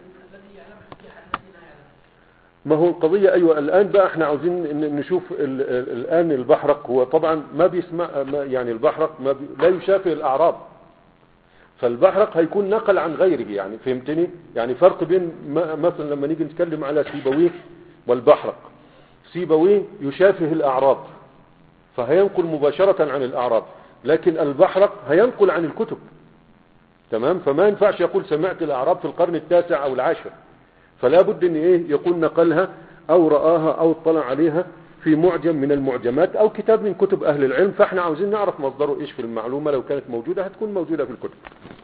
ما هو القضية. ايوه الان بقى احنا عاوزين نشوف ال ال الان البحرق هو طبعا ما بيسمع ما يعني البحرق ما بي لا يشافه الاعراب، فالبحرق هيكون نقل عن غيره يعني، فهمتني؟ يعني فرق بين مثلا لما نيجي نتكلم على سيبويه والبحرق، سيبويه يشافه الاعراب فهينقل مباشرة عن الاعراب، لكن البحرق هينقل عن الكتب، تمام؟ فما ينفعش يقول سمعت الاعراب في القرن التاسع او العاشر، فلا بد ان ايه يقول نقلها او رآها او اطلع عليها في معجم من المعجمات او كتاب من كتب اهل العلم. فاحنا عاوزين نعرف مصدره ايش في المعلومة، لو كانت موجودة هتكون موجودة في الكتب.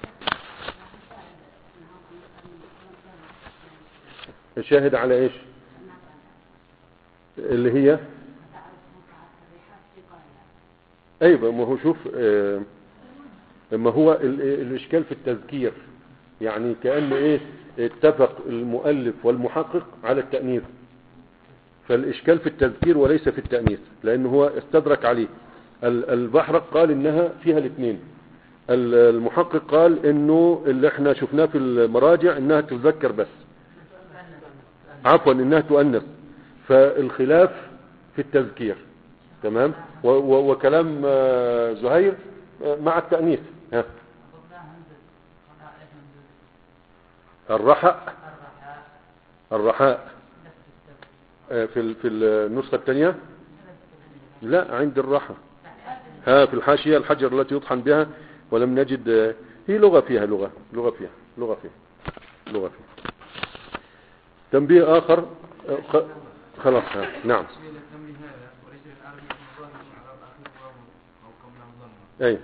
الشاهد على ايش اللي هي ايوه، ما هو شوف اه ما هو ال الاشكال في التذكير، يعني كأن ايه اتفق المؤلف والمحقق على التأنيث، فالاشكال في التذكير وليس في التأنيث، لانه هو استدرك عليه. البحرق قال انها فيها الاثنين، المحقق قال انه اللي احنا شفناه في المراجع انها تذكر بس، عفوا انها تؤنث، فالخلاف في التذكير، تمام؟ وكلام زهير مع التأنيث. ها الرحاء الرحاء في في النسخة الثانية لا عند الرحى، ها في الحاشية الحجر التي يطحن بها ولم نجد، هي لغة فيها لغة لغة فيها لغة فيها لغة فيها تنبيه آخر. خلاص ها. نعم اي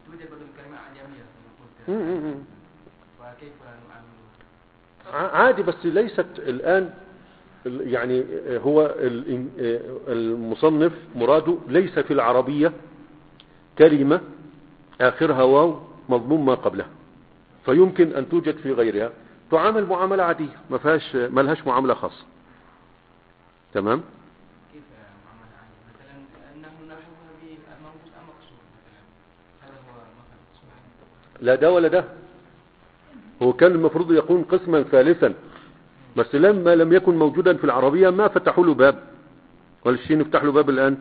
عادي، بس ليست الآن يعني هو المصنف مراده ليس في العربية كلمة آخرها واو مضموم ما قبلها، فيمكن أن توجد في غيرها تعامل معاملة عادية ما فيهاش ما لهاش معاملة خاصة، تمام؟ كيف معاملة عادية؟ مثلا أنه نحوها بموجود أم مقصود مثلا، هذا هو مثلا. لا ده ولا ده، هو كان المفروض يكون قسما ثالثا، بس لما لم يكن موجودا في العربية ما فتحوا له باب، ولا الشيء نفتح له باب الآن.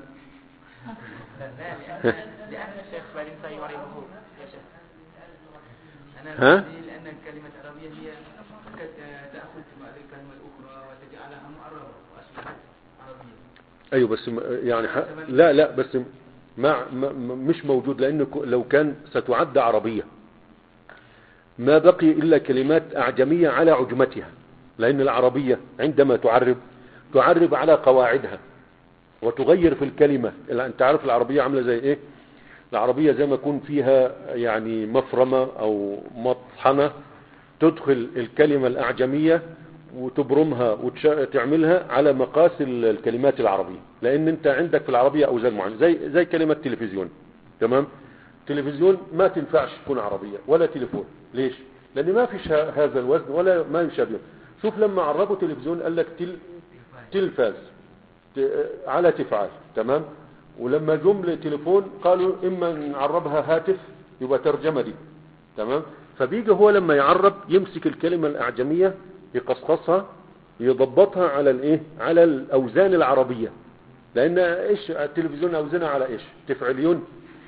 لأن الشيخ بعدين سيعربه يا شيخ. ها؟ لأن الكلمة العربية هي تأخذ الكلمة الأخرى وتجعلها معربة وأصبحت عربية. أيوة بس يعني ح... لا لا بس ما... ما مش موجود، لأنه لو كان ستعد عربية ما بقي إلا كلمات أعجمية على عجمتها، لأن العربية عندما تعرب تعرب على قواعدها وتغير في الكلمة. أنت عارف العربية عاملة زي إيه؟ العربية زي ما يكون فيها يعني مفرمة أو مطحنة، تدخل الكلمة الأعجمية وتبرمها وتعملها على مقاس الكلمات العربية، لأن أنت عندك في العربية أوزان معينة، زي زي كلمة تلفزيون، تمام؟ تلفزيون ما تنفعش تكون عربية ولا تليفون، ليش؟ لأن ما فيش هذا الوزن ولا ما يشابه. شوف لما عربوا تلفزيون قال لك تل تلفاز على تفعال، تمام؟ ولما جملة تليفون قالوا إما نعربها هاتف يبقى ترجمة دي، تمام؟ فبيجي هو لما يعرب يمسك الكلمة الأعجمية يقصقصها يضبطها على الايه، على الأوزان العربية، لأن إيش التلفزيون أوزنها على إيش؟ تفعليون.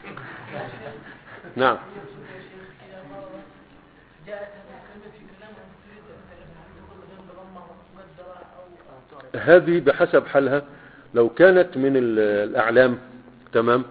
نعم. هذه بحسب حالها، لو كانت من الأعلام تمام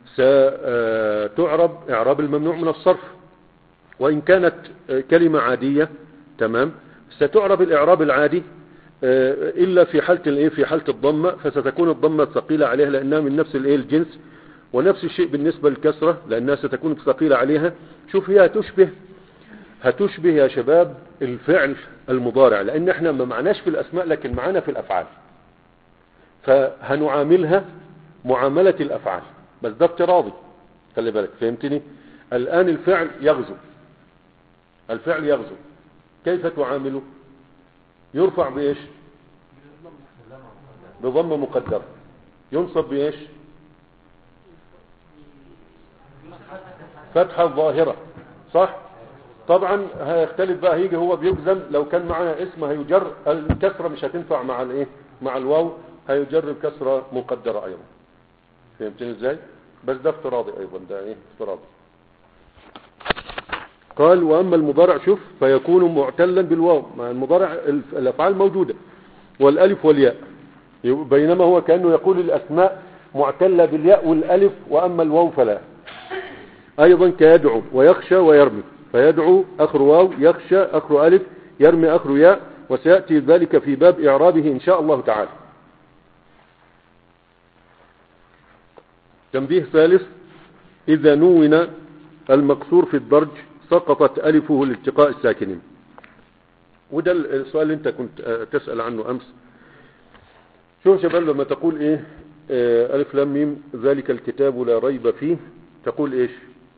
ستعرب إعراب الممنوع من الصرف، وإن كانت كلمة عادية تمام ستعرب الإعراب العادي إلا في حالة الإيه، في حالة الضمة، فستكون الضمة ثقيلة عليها لأنها من نفس الإيه الجنس، ونفس الشيء بالنسبة للكسرة لأنها ستكون ثقيلة عليها. شوف هي تشبه هتشبه يا شباب الفعل المضارع، لان احنا ما معناش في الاسماء لكن معانا في الافعال، فهنعاملها معاملة الافعال، بس ده افتراضي. خلي بالك، فهمتني؟ الان الفعل يغزو، الفعل يغزو كيف تعامله؟ يرفع بايش؟ بضمة مقدرة. ينصب بايش؟ فتحة ظاهرة، صح؟ طبعا هيختلف بقى، هيجي هو بيجزم لو كان معنا اسم هيجر، الكسرة مش هتنفع مع الايه، مع الواو، هيجر بكسرة مقدرة ايضا. فهمتني ازاي؟ بس ده افتراضي ايضا، ده ايه افتراضي. قال واما المضارع شوف فيكون معتلا بالواو، مع المضارع الافعال موجودة والالف والياء، بينما هو كأنه يقول الاسماء معتلة بالياء والالف، واما الواو فلا. ايضا كيدعو ويخشى ويرمي، فيدعو اخر واو، يخشى اخر الف، يرمي اخر ياء، وسيأتي ذلك في باب اعرابه ان شاء الله تعالى. تنبيه ثالث: اذا نون المقصور في الدرج سقطت الفه لالتقاء الساكنين. وده السؤال اللي انت كنت تسأل عنه امس. شوف شباب، لما تقول ايه اه الف لام ميم ذلك الكتاب لا ريب فيه، تقول ايش؟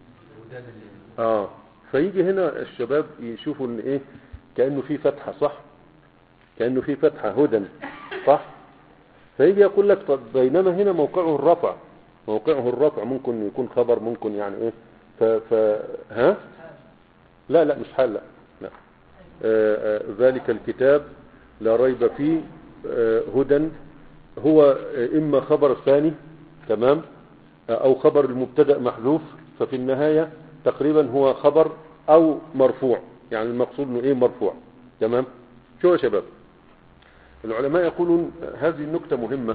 اه فيجي هنا الشباب يشوفوا ان ايه، كأنه في فتحة، صح؟ كأنه في فتحة، هدى، صح؟ فيجي يقول لك طب بينما هنا موقعه الرفع، موقعه الرفع ممكن يكون خبر، ممكن يعني ايه، ف, ف... ها لا لا مش حال، لا, لا. آه آه ذلك الكتاب لا ريب فيه آه هدى، هو اما خبر ثاني، تمام، او خبر المبتدأ محذوف، ففي النهاية تقريبا هو خبر او مرفوع، يعني المقصود انه ايه، مرفوع، تمام. شو يا شباب، العلماء يقولون هذه النكتة مهمة.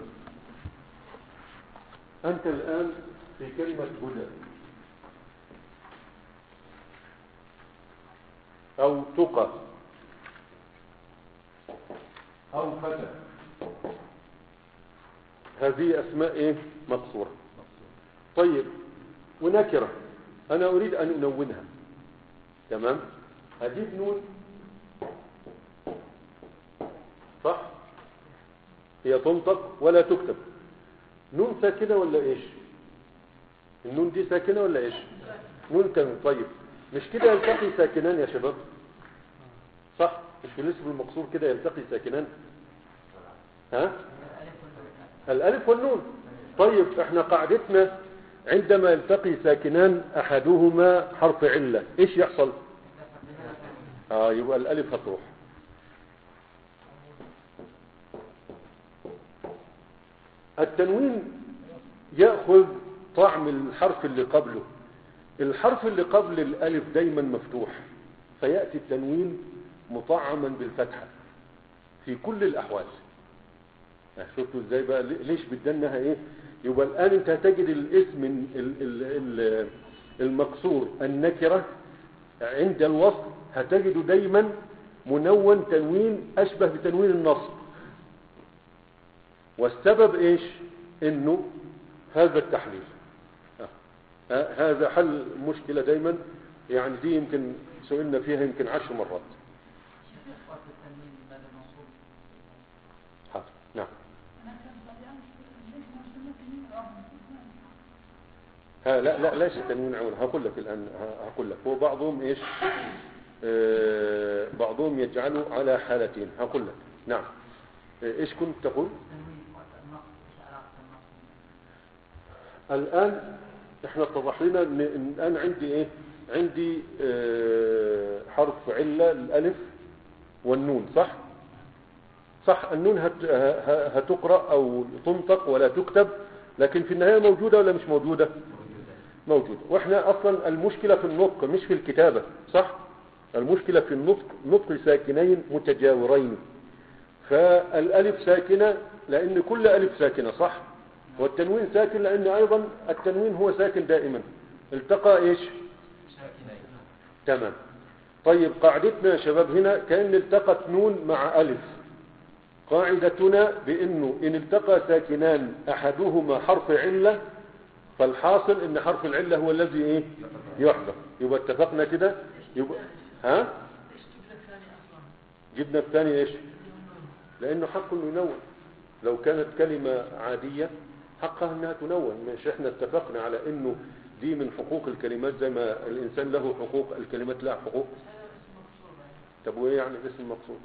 انت الان في كلمة هدى او تقى او فتى، هذه اسماء ايه، مقصورة. طيب، ونكرة انا اريد ان انونها، تمام، هجيب نون، صح؟ هي تنطق ولا تكتب، نون ساكنة ولا ايش؟ النون دي ساكنة ولا ايش؟ نون تنوين. طيب مش كده يلتقي ساكنان يا شباب، صح؟ مش في الاسم المقصور كده يلتقي ساكنان، ها؟ الالف والنون. طيب احنا قاعدتنا عندما يلتقي ساكنان احدهما حرف علة ايش يحصل؟ اه يبقى الالف هتروح. التنوين يأخذ طعم الحرف اللي قبله، الحرف اللي قبل الالف دايما مفتوح، فيأتي التنوين مطعما بالفتحة في كل الاحوال. شفتوا ازاي بقى ليش بدناها ايه؟ يبقى الان انت هتجد الاسم المقصور النكرة عند الوصف هتجده دايما منون تنوين اشبه بتنوين النصب، والسبب ايش؟ انه هذا التحليل. آه. هذا حل مشكلة دايما، يعني دي يمكن سئلنا فيها يمكن عشر مرات. حاضر. نعم. ها لا لا ليش تنوين عون، هقول لك الآن، هقول لك هو بعضهم ايش، آه بعضهم يجعله على حالتين، هقول لك. نعم. ايش كنت تقول؟ الآن احنا اتضح لنا ان الآن عندي ايه، عندي اه حرف علة الالف والنون، صح؟ صح، النون هت هتقرأ او تنطق ولا تكتب، لكن في النهاية موجودة ولا مش موجودة؟ موجودة. واحنا اصلا المشكلة في النطق مش في الكتابة، صح؟ المشكلة في النطق، نطق ساكنين متجاورين، فالالف ساكنة لان كل الف ساكنة، صح؟ والتنوين ساكن لان ايضا التنوين هو ساكن دائما، التقى ايش؟ ساكنين. تمام. طيب قاعدتنا يا شباب هنا كأن التقت نون مع الف، قاعدتنا بانه ان التقى ساكنان احدهما حرف علة فالحاصل ان حرف العلة هو الذي ايه، يحذف. يبقى اتفقنا كده، يبقى ها جبنا الثاني ايش؟ لانه حق انه ينون. لو كانت كلمة عادية حقها انها تنون. مش احنا اتفقنا على انه دي من حقوق الكلمات زي ما الانسان له حقوق، الكلمات لها حقوق. طب وايه يعني الاسم المقصود؟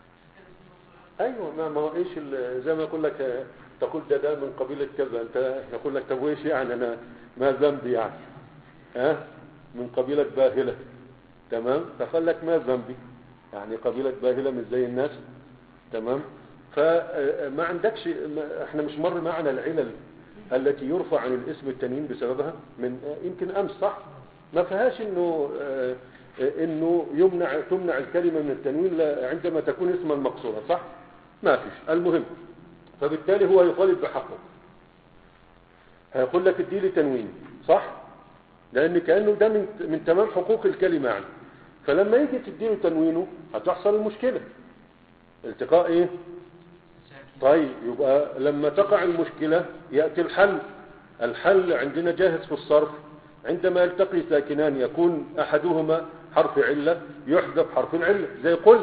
ايوه ما ما هو ايش زي ما اقول لك تقول ده ده من قبيلة كذا، انت نقول لك طب وايش يعني انا ما ذنبي يعني ها من قبيلة باهلة تمام، فقال لك ما ذنبي يعني قبيلة باهلة مش زي الناس تمام. فما عندكش احنا مش مر معنا العلل التي يرفع عن الاسم التنوين بسببها من يمكن امس صح؟ ما فيهاش انه اه انه يمنع تمنع الكلمة من التنوين عندما تكون اسما مقصورا صح؟ ما فيش. المهم فبالتالي هو يطالب بحقه، هيقول لك ادي لي تنوين صح؟ لان كأنه ده من, من تمام حقوق الكلمة يعني. فلما يجي تدي له تنوينه هتحصل المشكلة التقاء ايه؟ طيب يبقى لما تقع المشكلة يأتي الحل. الحل عندنا جاهز في الصرف، عندما يلتقي ساكنان يكون احدهما حرف علة يحذف حرف العلة زي قل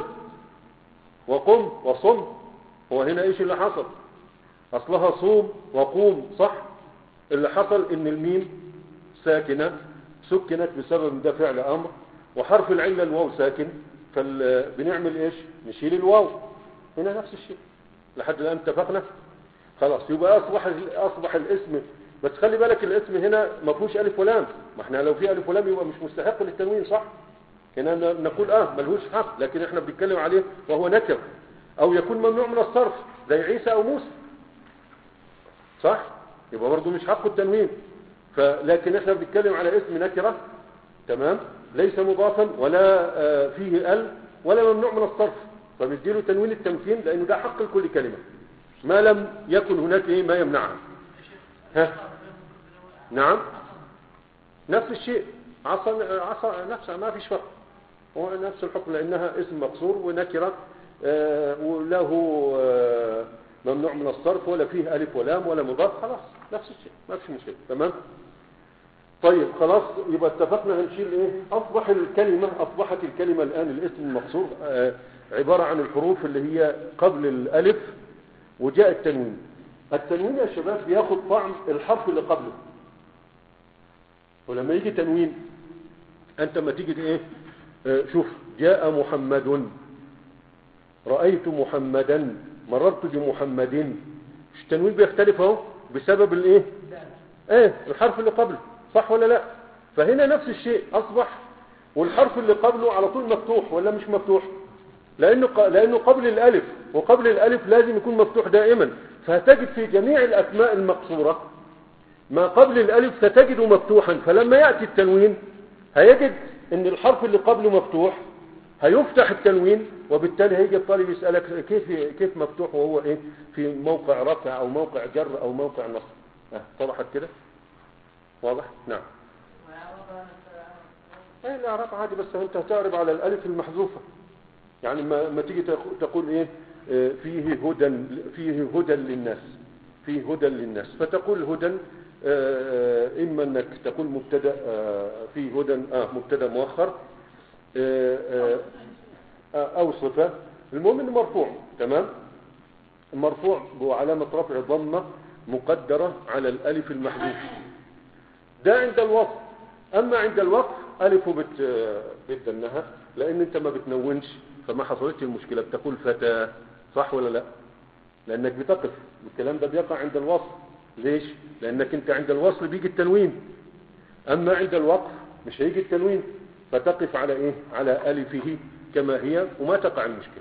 وقم وصم. هو هنا ايش اللي حصل؟ اصلها صوم وقوم صح؟ اللي حصل ان الميم ساكنة سكنت بسبب ده فعل امر، وحرف العلة الواو ساكن، فبنعمل ايش؟ نشيل الواو. هنا نفس الشيء لحد الان اتفقنا خلاص. يبقى اصبح اصبح الاسم، بس خلي بالك الاسم هنا ما فيهوش الف ولام، ما احنا لو في الف ولام يبقى مش مستحق للتنوين صح؟ هنا نقول اه ملهوش حق، لكن احنا بنتكلم عليه وهو نكر او يكون ممنوع من الصرف زي عيسى او موسى صح؟ يبقى برضه مش حقه التنوين. فلكن احنا بنتكلم على اسم نكرة تمام، ليس مضافا ولا آه فيه ال ولا ممنوع من الصرف، فبنديله تنوين التمكين لانه ده حق لكل كلمة ما لم يكن هناك ايه ما يمنعها. ها نعم نفس الشيء. عصا عصا نفسها ما فيش فرق، هو نفس الحكم لانها اسم مقصور ونكرة آه وله آه ممنوع من الصرف ولا فيه الف ولام ولا مضاف، خلاص نفس الشيء ما فيش مشكلة تمام. طيب خلاص يبقى اتفقنا هنشيل ايه؟ اصبح الكلمة اصبحت الكلمة الان الاسم المقصور آه عبارة عن الحروف اللي هي قبل الالف وجاء التنوين. التنوين يا شباب بياخد طعم الحرف اللي قبله، ولما يجي تنوين انت ما تيجي ايه آه شوف جاء محمد، رأيت محمدا، مررت بمحمد، التنوين بيختلف اهو بسبب الايه ايه الحرف اللي قبله صح ولا لا؟ فهنا نفس الشيء اصبح والحرف اللي قبله على طول مفتوح ولا مش مفتوح؟ لانه ق... لانه قبل الالف، وقبل الالف لازم يكون مفتوح دائما. فهتجد في جميع الاسماء المقصورة ما قبل الالف ستجده مفتوحا، فلما يأتي التنوين هيجد ان الحرف اللي قبله مفتوح هيفتح التنوين، وبالتالي هيجي الطالب يسألك كيف كيف مفتوح وهو ايه في موقع رفع او موقع جر او موقع نصب. اه طرحت كده واضح؟ نعم. ايه الاعراب عادي، بس انت هتعرب على الالف المحذوفة. يعني ما, ما تيجي تقول ايه اه فيه هدى، فيه هدى للناس، فيه هدى للناس، فتقول هدى اه اما انك تقول مبتدا اه فيه هدى اه مبتدا مؤخر اه اه او صفة، المهم انه مرفوع تمام. مرفوع وعلامة رفع ضمة مقدرة على الالف المحذوف، ده عند الوصف. اما عند الوقف الف بت بتدنها لان انت ما بتنونش، فما حصلتش المشكلة، بتقول فتى صح ولا لا؟ لانك بتقف، الكلام ده بيقع عند الوصف. ليش؟ لانك انت عند الوصل بيجي التنوين، اما عند الوقف مش هيجي التنوين، فتقف على ايه؟ على الفه كما هي وما تقع المشكلة.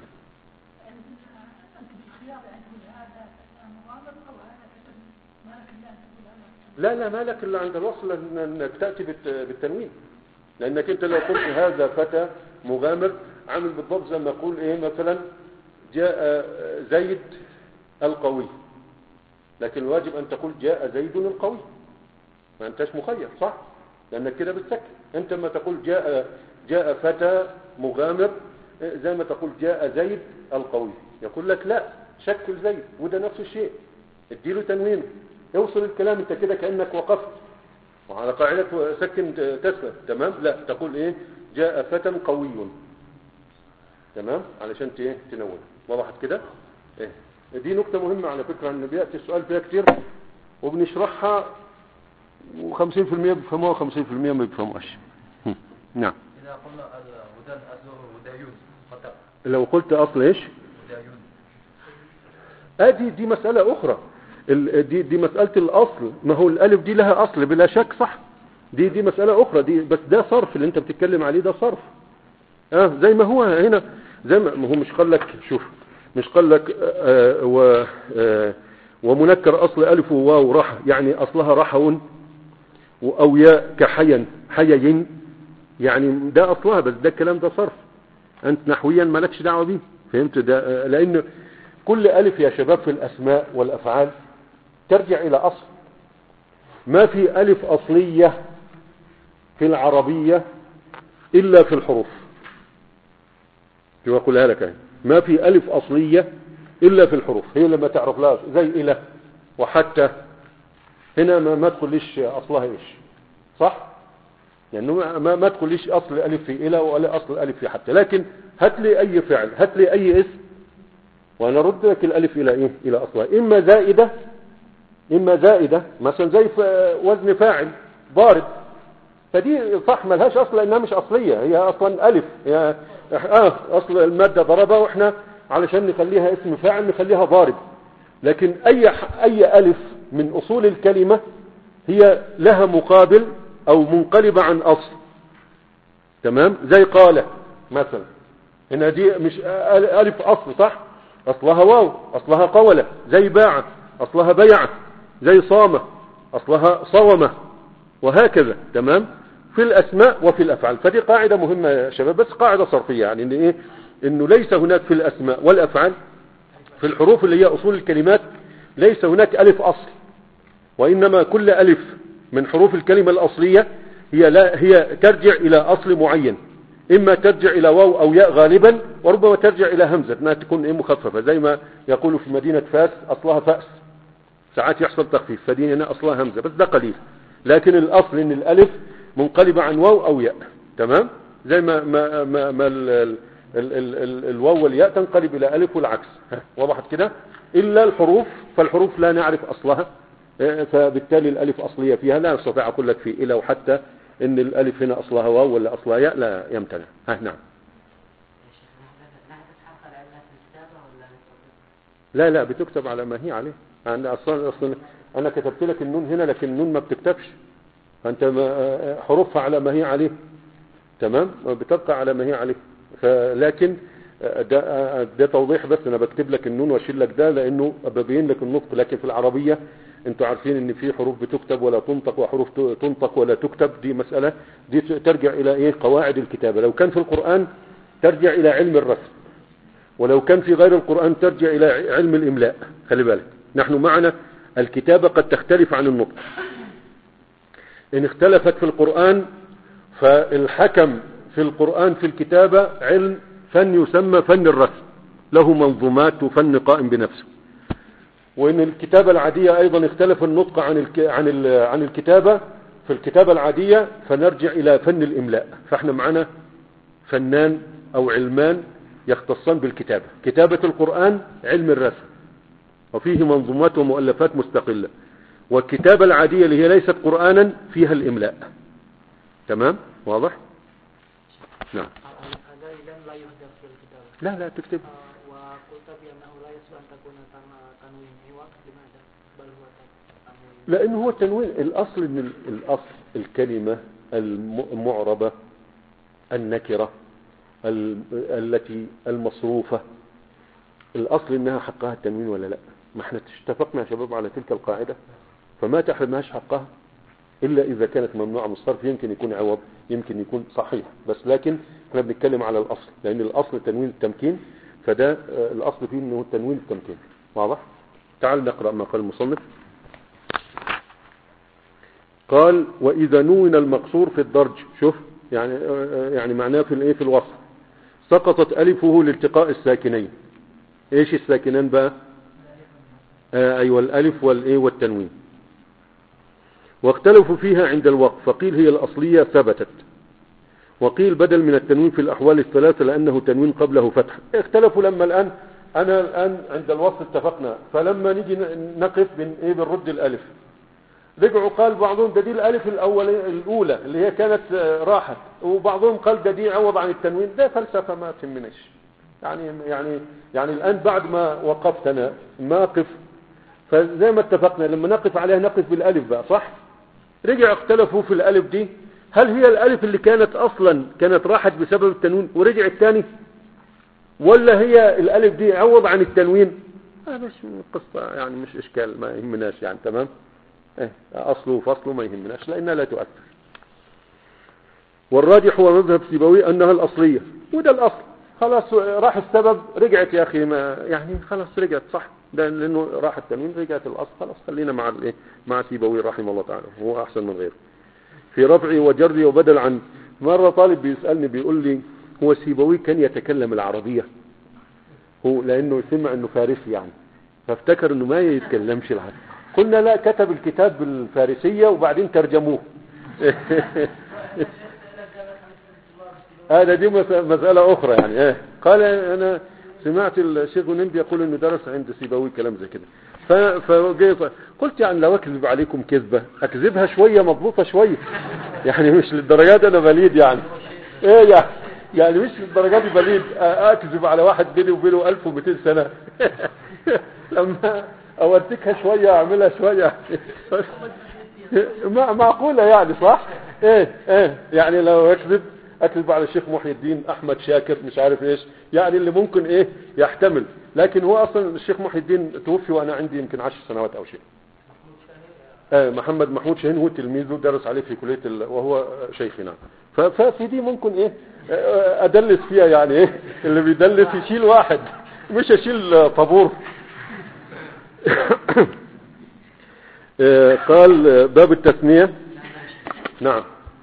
لا لا ما لك الا عند الوصل انك تأتي بالتنوين، لانك انت لو قلت هذا فتى مغامر عامل بالضبط زي ما اقول ايه مثلا جاء زيد القوي، لكن الواجب ان تقول جاء زيد القوي، ما انتش مخير صح؟ لانك كده بتسكت. انت ما تقول جاء جاء فتى مغامر زي ما تقول جاء زيد القوي، يقول لك لا شكل زيد، وده نفس الشيء، اديله تنوين اوصل الكلام، انت كده كأنك وقفت وعلى قاعدة سكن تسكت تمام. لا تقول ايه جاء فتى قوي. تمام، علشان ايه تنون. وضحت كده؟ ايه دي نقطة مهمة على فكرة، ان بيأتي السؤال فيها كتير وبنشرحها وخمسين في المية بيفهموها وخمسين في المية ما بيفهموهاش. نعم. إذا قلنا الودان أصله ودايون خطأ. لو قلت اصل ايش؟ ودايون. ادي دي مسألة اخرى. دي دي مسألة الاصل، ما هو الالف دي لها اصل بلا شك، صح؟ دي دي مسألة اخرى دي، بس ده صرف اللي انت بتتكلم عليه، ده صرف. اه زي ما هو هنا، زي ما هو مش قال لك، شوف مش قال لك آه و آه ومنكر اصل الف وواو رح، يعني اصلها رحون او ياء كحيا حيين، يعني ده اصلها، بس ده الكلام ده صرف، انت نحويا مالكش دعوه بيه. فهمت ده؟ لان كل الف يا شباب في الاسماء والافعال ترجع الى اصل. ما في الف اصليه في العربيه الا في الحروف. كما اقولها لك يعني. ما في الف اصليه الا في الحروف، هي لما تعرف لها زي الى وحتى، هنا ما, ما تقوليش اصلها ايش، صح؟ يعني ما, ما تقوليش اصل الالف في الى ولا اصل الالف في حتى، لكن هات لي اي فعل، هات لي اي اسم وانا ارد لك الالف الى ايه؟ الى اصلها. اما زائده اما زائده، مثلا زي وزن فاعل ضارب، فدي صح ما لهاش اصل لانها مش اصليه، هي اصلا الف، هي اه اصل الماده ضربها، واحنا علشان نخليها اسم فاعل نخليها ضارب. لكن اي اي الف من اصول الكلمه هي لها مقابل او منقلبه عن اصل. تمام، زي قال مثلا، هنا دي مش الف اصل، صح؟ اصلها واو، اصلها قولة. زي باع، اصلها بيع. زي صامة، اصلها صومة، وهكذا. تمام، في الاسماء وفي الافعال. فدي قاعدة مهمة يا شباب، بس قاعدة صرفية، يعني ان ايه، انه ليس هناك في الاسماء والافعال في الحروف اللي هي اصول الكلمات ليس هناك الف اصل، وانما كل الف من حروف الكلمة الاصلية هي لا هي ترجع الى اصل معين، اما ترجع الى واو او ياء غالبا، وربما ترجع الى همزة انها تكون ايه مخففة، زي ما يقولوا في مدينة فاس اصلها فأس، ساعات يحصل تخفيف، فدي هنا اصلها همزة، بس ده قليل. لكن الاصل ان الالف منقلبة عن واو او ياء. تمام، زي ما ما ما, ما ال ال ال ال ال الواو والياء تنقلب الى الف والعكس. وضحت كده؟ الا الحروف، فالحروف لا نعرف اصلها، فبالتالي الالف اصلية فيها لا استطيع اقول لك في الى، وحتى ان الالف هنا اصلها واو ولا اصلها ياء لا يمتنع. ها نعم. لا لا بتكتب على ما هي عليه. انا اصلا اصلا انا كتبت لك النون هنا، لكن النون ما بتكتبش، فانت حروفها على ما هي عليه. تمام، بتبقى على ما هي عليه. لكن ده, ده توضيح بس، انا بكتب لك النون واشيل لك ده لانه ببين لك النطق. لكن في العربية انتوا عارفين ان في حروف بتكتب ولا تنطق، وحروف تنطق ولا تكتب، دي مسألة دي ترجع الى ايه؟ قواعد الكتابة. لو كان في القرآن ترجع الى علم الرسم، ولو كان في غير القرآن ترجع الى علم الاملاء. خلي بالك، نحن معنا الكتابة قد تختلف عن النطق. ان اختلفت في القرآن، فالحكم في القرآن في الكتابة علم فن يسمى فن الرسم، له منظومات وفن قائم بنفسه. وان الكتابة العادية ايضا اختلف النطق عن الك... عن ال... عن الكتابة في الكتابة العادية، فنرجع الى فن الاملاء. فاحنا معنا فنان او علمان يختصان بالكتابة. كتابة القرآن علم الرسم، وفيه منظومات ومؤلفات مستقلة، والكتابة العادية اللي هي ليست قرآنا فيها الاملاء. تمام، واضح؟ نعم. هذا إذن لا يهدف في الكتابة. لا لا تكتب. وقلت بأنه لا يصلح أن تكون تنوين عوض، لماذا؟ بل هو تنوين. لأنه هو التنوين الأصل، إن الأصل الكلمة المعربة النكرة التي المصروفة، الأصل إنها حقها التنوين ولا لا؟ ما احنا اتفقنا يا شباب على تلك القاعدة، فما تحرمهاش حقها إلا إذا كانت ممنوعة من الصرف. يمكن يكون عوض، يمكن يكون صحيح، بس لكن احنا بنتكلم على الأصل، لأن الأصل تنوين التمكين، فده الأصل فيه إنه تنوين التمكين. واضح؟ تعال نقرأ ما قال المصنف. قال: وإذا نون المقصور في الدرج، شوف يعني يعني معناه في الايه في الوصف، سقطت ألفه لالتقاء الساكنين. ايش الساكنان بقى؟ آه ايوه الألف والايه والتنوين. واختلفوا فيها عند الوقف، فقيل هي الأصلية ثبتت، وقيل بدل من التنوين في الأحوال الثلاثة لأنه تنوين قبله فتح. اختلفوا لما الآن أنا الآن عند الوصل اتفقنا، فلما نيجي نقف بن إيه بنرد الألف، رجعوا قال بعضهم ده دي الألف الأول الأولى اللي هي كانت راحت، وبعضهم قال ده دي عوض عن التنوين. ده فلسفة ما تهمناش يعني يعني يعني الآن بعد ما وقفت أنا ما أقف، فزي ما اتفقنا لما نقف عليها نقف بالألف بقى صح. رجع اختلفوا في الألف دي، هل هي الألف اللي كانت أصلا كانت راحت بسبب التنوين ورجعت تاني، ولا هي الألف دي عوض عن التنوين؟ آه مش قصة يعني، مش إشكال ما يهمناش يعني. تمام. اه أصله وفصله ما يهمناش لأنها لا تؤثر. والراجح هو مذهب سيبوي أنها الأصلية، وده الأصل خلاص. راح السبب رجعت يا أخي، ما يعني خلاص رجعت صح، ده لأنه راح التنوين رجعت الأصل خلاص. خلينا مع الايه مع سيبوي رحمه الله تعالى، هو أحسن من غيره في رفعي وجري وبدل عن. مرة طالب بيسألني بيقول لي هو سيبوي كان يتكلم العربية؟ هو لأنه سمع أنه فارسي يعني، فافتكر أنه ما يتكلمش العربية. قلنا لا، كتب الكتاب بالفارسية وبعدين ترجموه. هذا دي مسألة أخرى يعني. ايه قال أنا سمعت الشيخ نمبي يقول أنه درس عند سيبوي كلام زي كده. قلت يعني لو أكذب عليكم كذبة أكذبها شوية مضبوطة شوية يعني، مش للدرجات أنا بليد يعني. إيه يعني يعني مش للدرجات بليد أكذب على واحد بيني وبينه ألف ومئتين سنة. لما أوديكها شوية أعملها شوية معقولة يعني صح. إيه إيه يعني لو أكذب أكذب على الشيخ محي الدين أحمد شاكر مش عارف إيش يعني، اللي ممكن إيه يحتمل. لكن هو أصلا الشيخ محي الدين توفي وأنا عندي يمكن عشر سنوات أو شيء. آه محمد محمود شاهين هو تلميذه درس عليه في كلية ال... وهو شيخنا. ففي دي ممكن إيه أدلس فيها يعني. إيه اللي بيدلس يشيل واحد مش يشيل طابور. آه قال باب التثنية. نعم.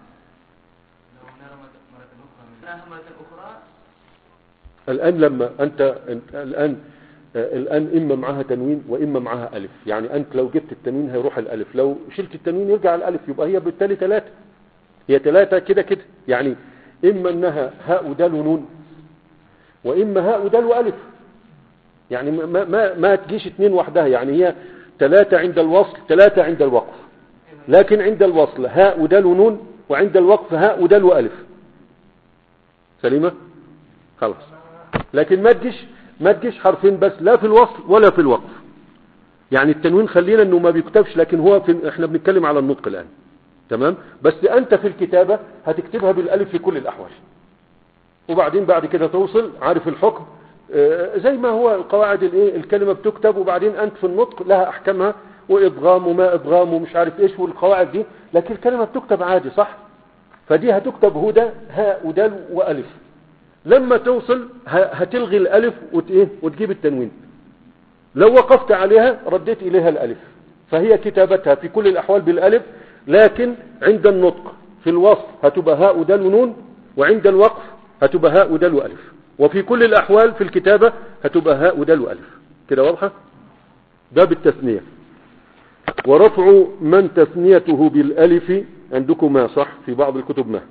الآن لما أنت الآن الآن إما معها تنوين وإما معها ألف، يعني أنت لو جبت التنوين هيروح الألف، لو شلت التنوين يرجع الألف، يبقى هي بالتالي ثلاثة، هي ثلاثة كده كده يعني. إما أنها هاء ودال ونون، وإما هاء ودال وألف، يعني ما ما ما تجيش اثنين وحدها يعني. هي ثلاثة عند الوصل ثلاثة عند الوقف، لكن عند الوصل هاء ودال ونون، وعند الوقف هاء ودال وألف. سليمة خلاص. لكن ما تجيش ما تجيش حرفين بس، لا في الوصل ولا في الوقف. يعني التنوين خلينا انه ما بيكتبش، لكن هو في احنا بنتكلم على النطق الان. تمام. بس انت في الكتابة هتكتبها بالالف في كل الاحوال، وبعدين بعد كده توصل عارف الحكم. آه زي ما هو القواعد الايه الكلمة بتكتب، وبعدين انت في النطق لها احكامها وادغام وما ادغام ومش عارف ايش والقواعد دي، لكن الكلمة بتكتب عادي صح. فدي هتكتب هدى هاء ودال والف. لما توصل هتلغي الالف وت... وتجيب التنوين. لو وقفت عليها رديت اليها الالف، فهي كتابتها في كل الاحوال بالالف، لكن عند النطق في الوصف هتبقى هاء ودال ونون، وعند الوقف هتبقى هاء ودال والف، وفي كل الاحوال في الكتابة هتبقى هاء ودال والف. كده واضحة. باب التثنية. ورفع من تثنيته بالالف عندكما صح في بعض الكتب ما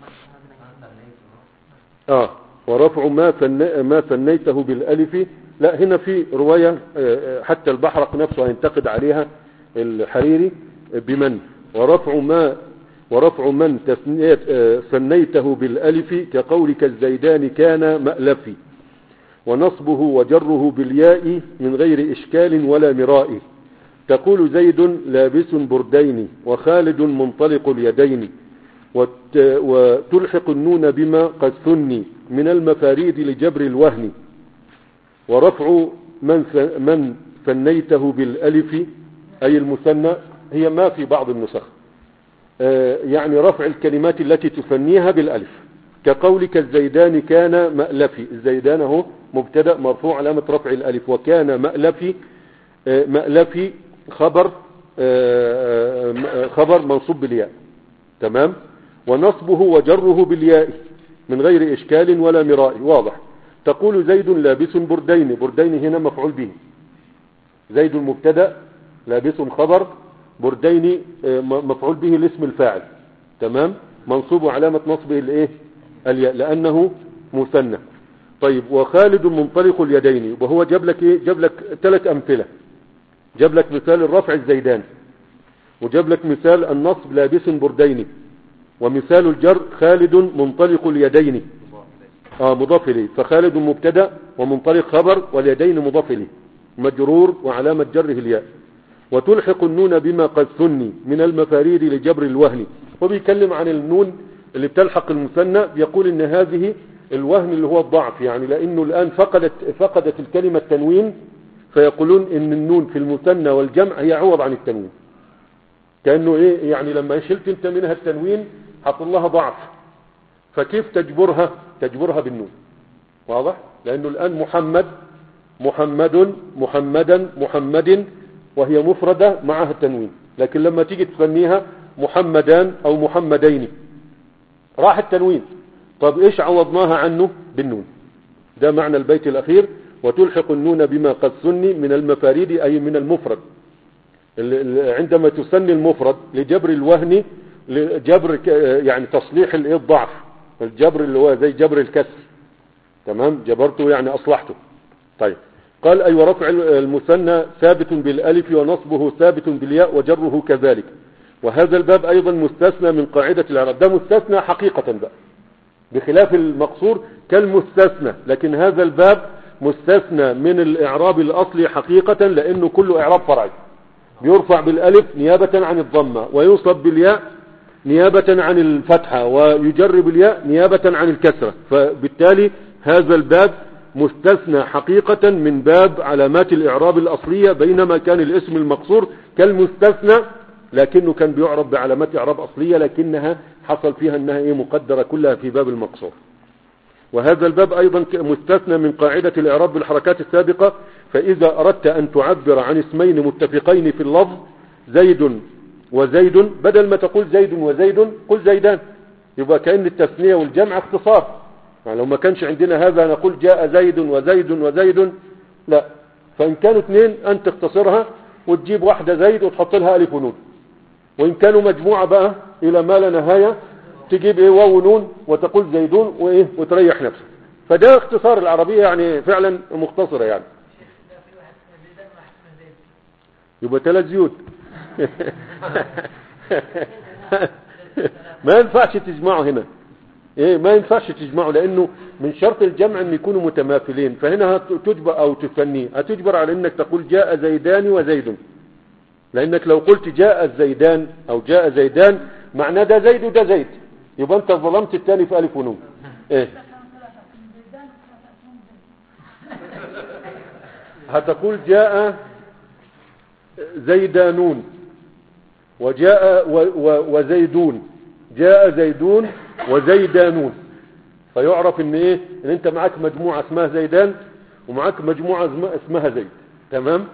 اه ورفع ما فن... ما ثنيته بالالف. لا هنا في رواية حتى البحرق نفسه هينتقد عليها الحريري بمن. ورفع ما ورفع من ثنيته بالالف كقولك الزيدان كان مألفي، ونصبه وجره بالياء من غير اشكال ولا مراء. تقول زيد لابس بردين وخالد منطلق اليدين، وتلحق النون بما قد ثني من المفاريد لجبر الوهن. ورفع من من ثنيته بالالف اي المثنى هي ما في بعض النسخ، يعني رفع الكلمات التي تثنيها بالالف كقولك الزيدان كان مألفي. الزيدان هو مبتدا مرفوع علامة رفع الالف، وكان مألفي مألفي خبر خبر منصوب بالياء. تمام. ونصبه وجره بالياء من غير إشكال ولا مراء. واضح. تقول زيد لابس بردين. بردين هنا مفعول به. زيد مبتدا لابس خبر، بردين مفعول به الاسم الفاعل. تمام. منصوب علامة نصبه الايه الياء لأنه مثنى. طيب وخالد منطلق اليدين، وهو جاب لك ايه؟ جاب لك ثلاث امثله. جاب لك مثال الرفع الزيدان، وجاب لك مثال النصب لابس بردين، ومثال الجر خالد منطلق اليدين اه مضاف اليه، فخالد مبتدا ومنطلق خبر واليدين مضاف اليه مجرور وعلامه جره الياء. وتلحق النون بما قد ثني من المفاريد لجبر الوهن. وبيتكلم عن النون اللي بتلحق المثنى، بيقول ان هذه الوهن اللي هو الضعف، يعني لانه الان فقدت فقدت الكلمه التنوين، فيقولون ان النون في المثنى والجمع هي عوض عن التنوين. كانه ايه يعني لما شلت انت منها التنوين حط لها ضعف، فكيف تجبرها؟ تجبرها بالنون. واضح؟ لانه الان محمد محمد محمدا محمد وهي مفردة معها التنوين، لكن لما تيجي تسميها محمدان او محمدين راح التنوين. طب ايش عوضناها عنه؟ بالنون. ده معنى البيت الاخير. وتلحق النون بما قد ثني من المفاريد اي من المفرد. عندما تثني المفرد لجبر الوهن، لجبر يعني تصليح الضعف، الجبر اللي هو زي جبر الكسر، تمام، جبرته يعني اصلحته. طيب قال اي ورفع المثنى ثابت بالالف ونصبه ثابت بالياء وجره كذلك. وهذا الباب ايضا مستثنى من قاعدة الاعراب. ده مستثنى حقيقة بقى بخلاف المقصور كالمستثنى، لكن هذا الباب مستثنى من الاعراب الاصلي حقيقة، لانه كله اعراب فرعي، بيرفع بالالف نيابة عن الضمة، وينصب بالياء نيابة عن الفتحة، ويجر بالياء نيابة عن الكسرة. فبالتالي هذا الباب مستثنى حقيقة من باب علامات الاعراب الاصلية، بينما كان الاسم المقصور كالمستثنى لكنه كان بيعرب بعلامات اعراب اصلية، لكنها حصل فيها انها ايه مقدرة كلها في باب المقصور. وهذا الباب ايضا مستثنى من قاعدة الاعراب بالحركات السابقة. فاذا اردت ان تعبر عن اسمين متفقين في اللفظ زيد وزيد، بدل ما تقول زيد وزيد قل زيدان، يبقى كأن التثنية والجمع اختصار. يعني لو ما كانش عندنا هذا نقول جاء زيد وزيد وزيد، لا، فان كانوا اثنين انت تختصرها وتجيب واحدة زيد وتحط لها الف ونون، وان كانوا مجموعة بقى الى ما لا نهاية تجيب ايه واو ونون وتقول زيدون وايه وتريح نفسك. فده اختصار العربية يعني فعلا مختصرة يعني. يبقى ثلاث زيوت ما ينفعش تجمعه هنا، ايه ما ينفعش تجمعه، لانه من شرط الجمع ان يكونوا متماثلين. فهنا تجبر او تثني، هتجبر على انك تقول جاء زيدان وزيد، لانك لو قلت جاء الزيدان او جاء زيدان معناه ده زيد وده زيد، يبقى انت ظلمت الثاني في الف ونون. ايه هتقول جاء زيدانون وجاء و و وزيدون، جاء زيدون وزيدانون، فيعرف ان ايه ان انت معك مجموعة اسمها زيدان ومعك مجموعة اسمها زيد. تمام.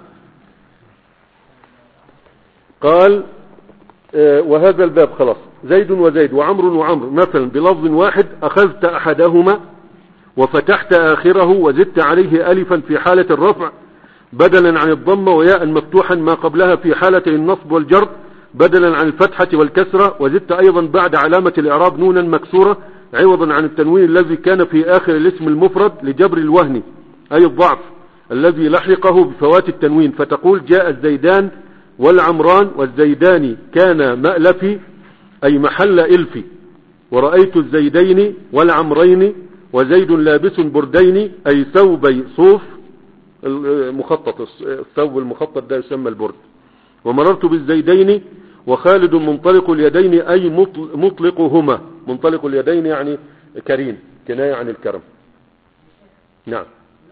قال آه وهذا الباب خلاص زيد وزيد وعمر وعمر مثلا بلفظ واحد اخذت احدهما وفتحت اخره وزدت عليه الفا في حالة الرفع بدلا عن الضمة، وياء مفتوحا ما قبلها في حالة النصب والجر بدلا عن الفتحة والكسرة، وزدت ايضا بعد علامة الاعراب نونا مكسورة عوضا عن التنوين الذي كان في اخر الاسم المفرد لجبر الوهن اي الضعف الذي لحقه بفوات التنوين، فتقول جاء الزيدان والعمران والزيدان كان مألفي اي محل الفي، ورأيت الزيدين والعمرين وزيد لابس بردين اي ثوبي صوف المخطط، الثوب المخطط ده يسمى البرد. ومررت بالزيدين وخالد منطلق اليدين اي مطلقهما، منطلق اليدين يعني كريم، كناية عن الكرم. نعم.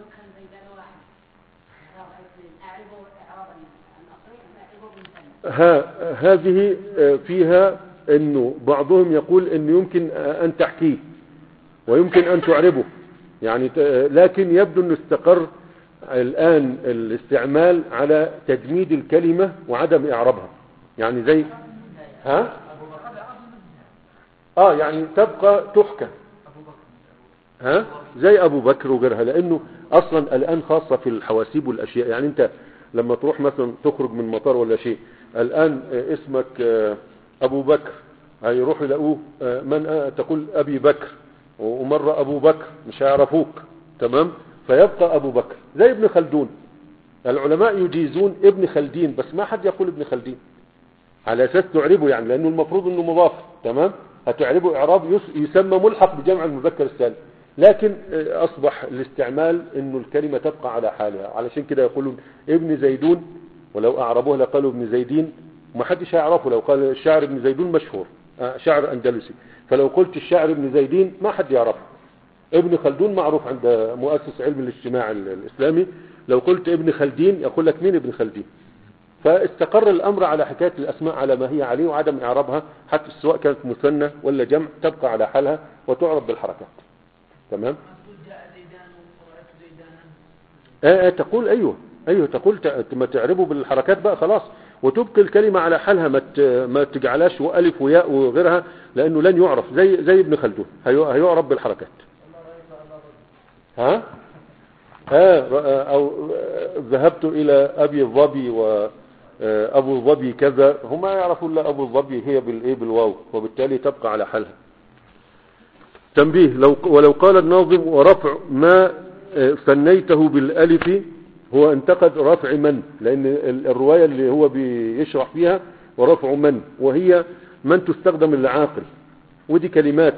ها هذه فيها انه بعضهم يقول انه يمكن ان تحكيه ويمكن ان تعربه يعني، لكن يبدو انه استقر الان الاستعمال على تجميد الكلمة وعدم اعرابها، يعني زي ها اه يعني تبقى تحكى ها زي ابو بكر وغيرها، لانه اصلا الان خاصة في الحواسيب والاشياء. يعني انت لما تروح مثلا تخرج من مطار ولا شيء، الان اسمك ابو بكر، هيروحوا يلاقوه من تقول ابي بكر، ومرة أبو بكر مش هيعرفوك. تمام. فيبقى أبو بكر زي ابن خلدون. العلماء يجيزون ابن خلدين بس ما حد يقول ابن خلدين على أساس تعربه يعني، لأنه المفروض أنه مضاف. تمام. هتعربه إعراب يسمى ملحق بجمع المذكر السالم، لكن أصبح الاستعمال أنه الكلمة تبقى على حالها. علشان كده يقولون ابن زيدون، ولو أعربوه لقالوا ابن زيدين وما حدش هيعرفه. لو قال الشاعر ابن زيدون مشهور شاعر أندلسي، فلو قلت الشاعر ابن زيدين ما حد يعرفه. ابن خلدون معروف عند مؤسس علم الاجتماع الإسلامي، لو قلت ابن خلدين يقول لك مين ابن خلدين. فاستقر الأمر على حكاية الأسماء على ما هي عليه وعدم إعرابها، حتى سواء كانت مثنى ولا جمع تبقى على حالها وتعرب بالحركات. تمام. آه آه تقول أيوه أيوه تقول ما تعربه بالحركات بقى خلاص، وتبقي الكلمة على حالها، ما ما تجعلاش وألف وياء وغيرها، لأنه لن يعرف زي زي ابن خلدون هيعرب بالحركات. ها ها أو ذهبت إلى أبي الظبي وأبو الظبي كذا، هم يعرفون لا أبو الظبي هي بالإيه بالواو، وبالتالي تبقى على حالها. تنبيه، لو ولو قال الناظم ورفع ما ثنيته بالألف هو انتقد رفع من، لأن الرواية اللي هو بيشرح فيها ورفع من، وهي من تستخدم للعاقل، ودي كلمات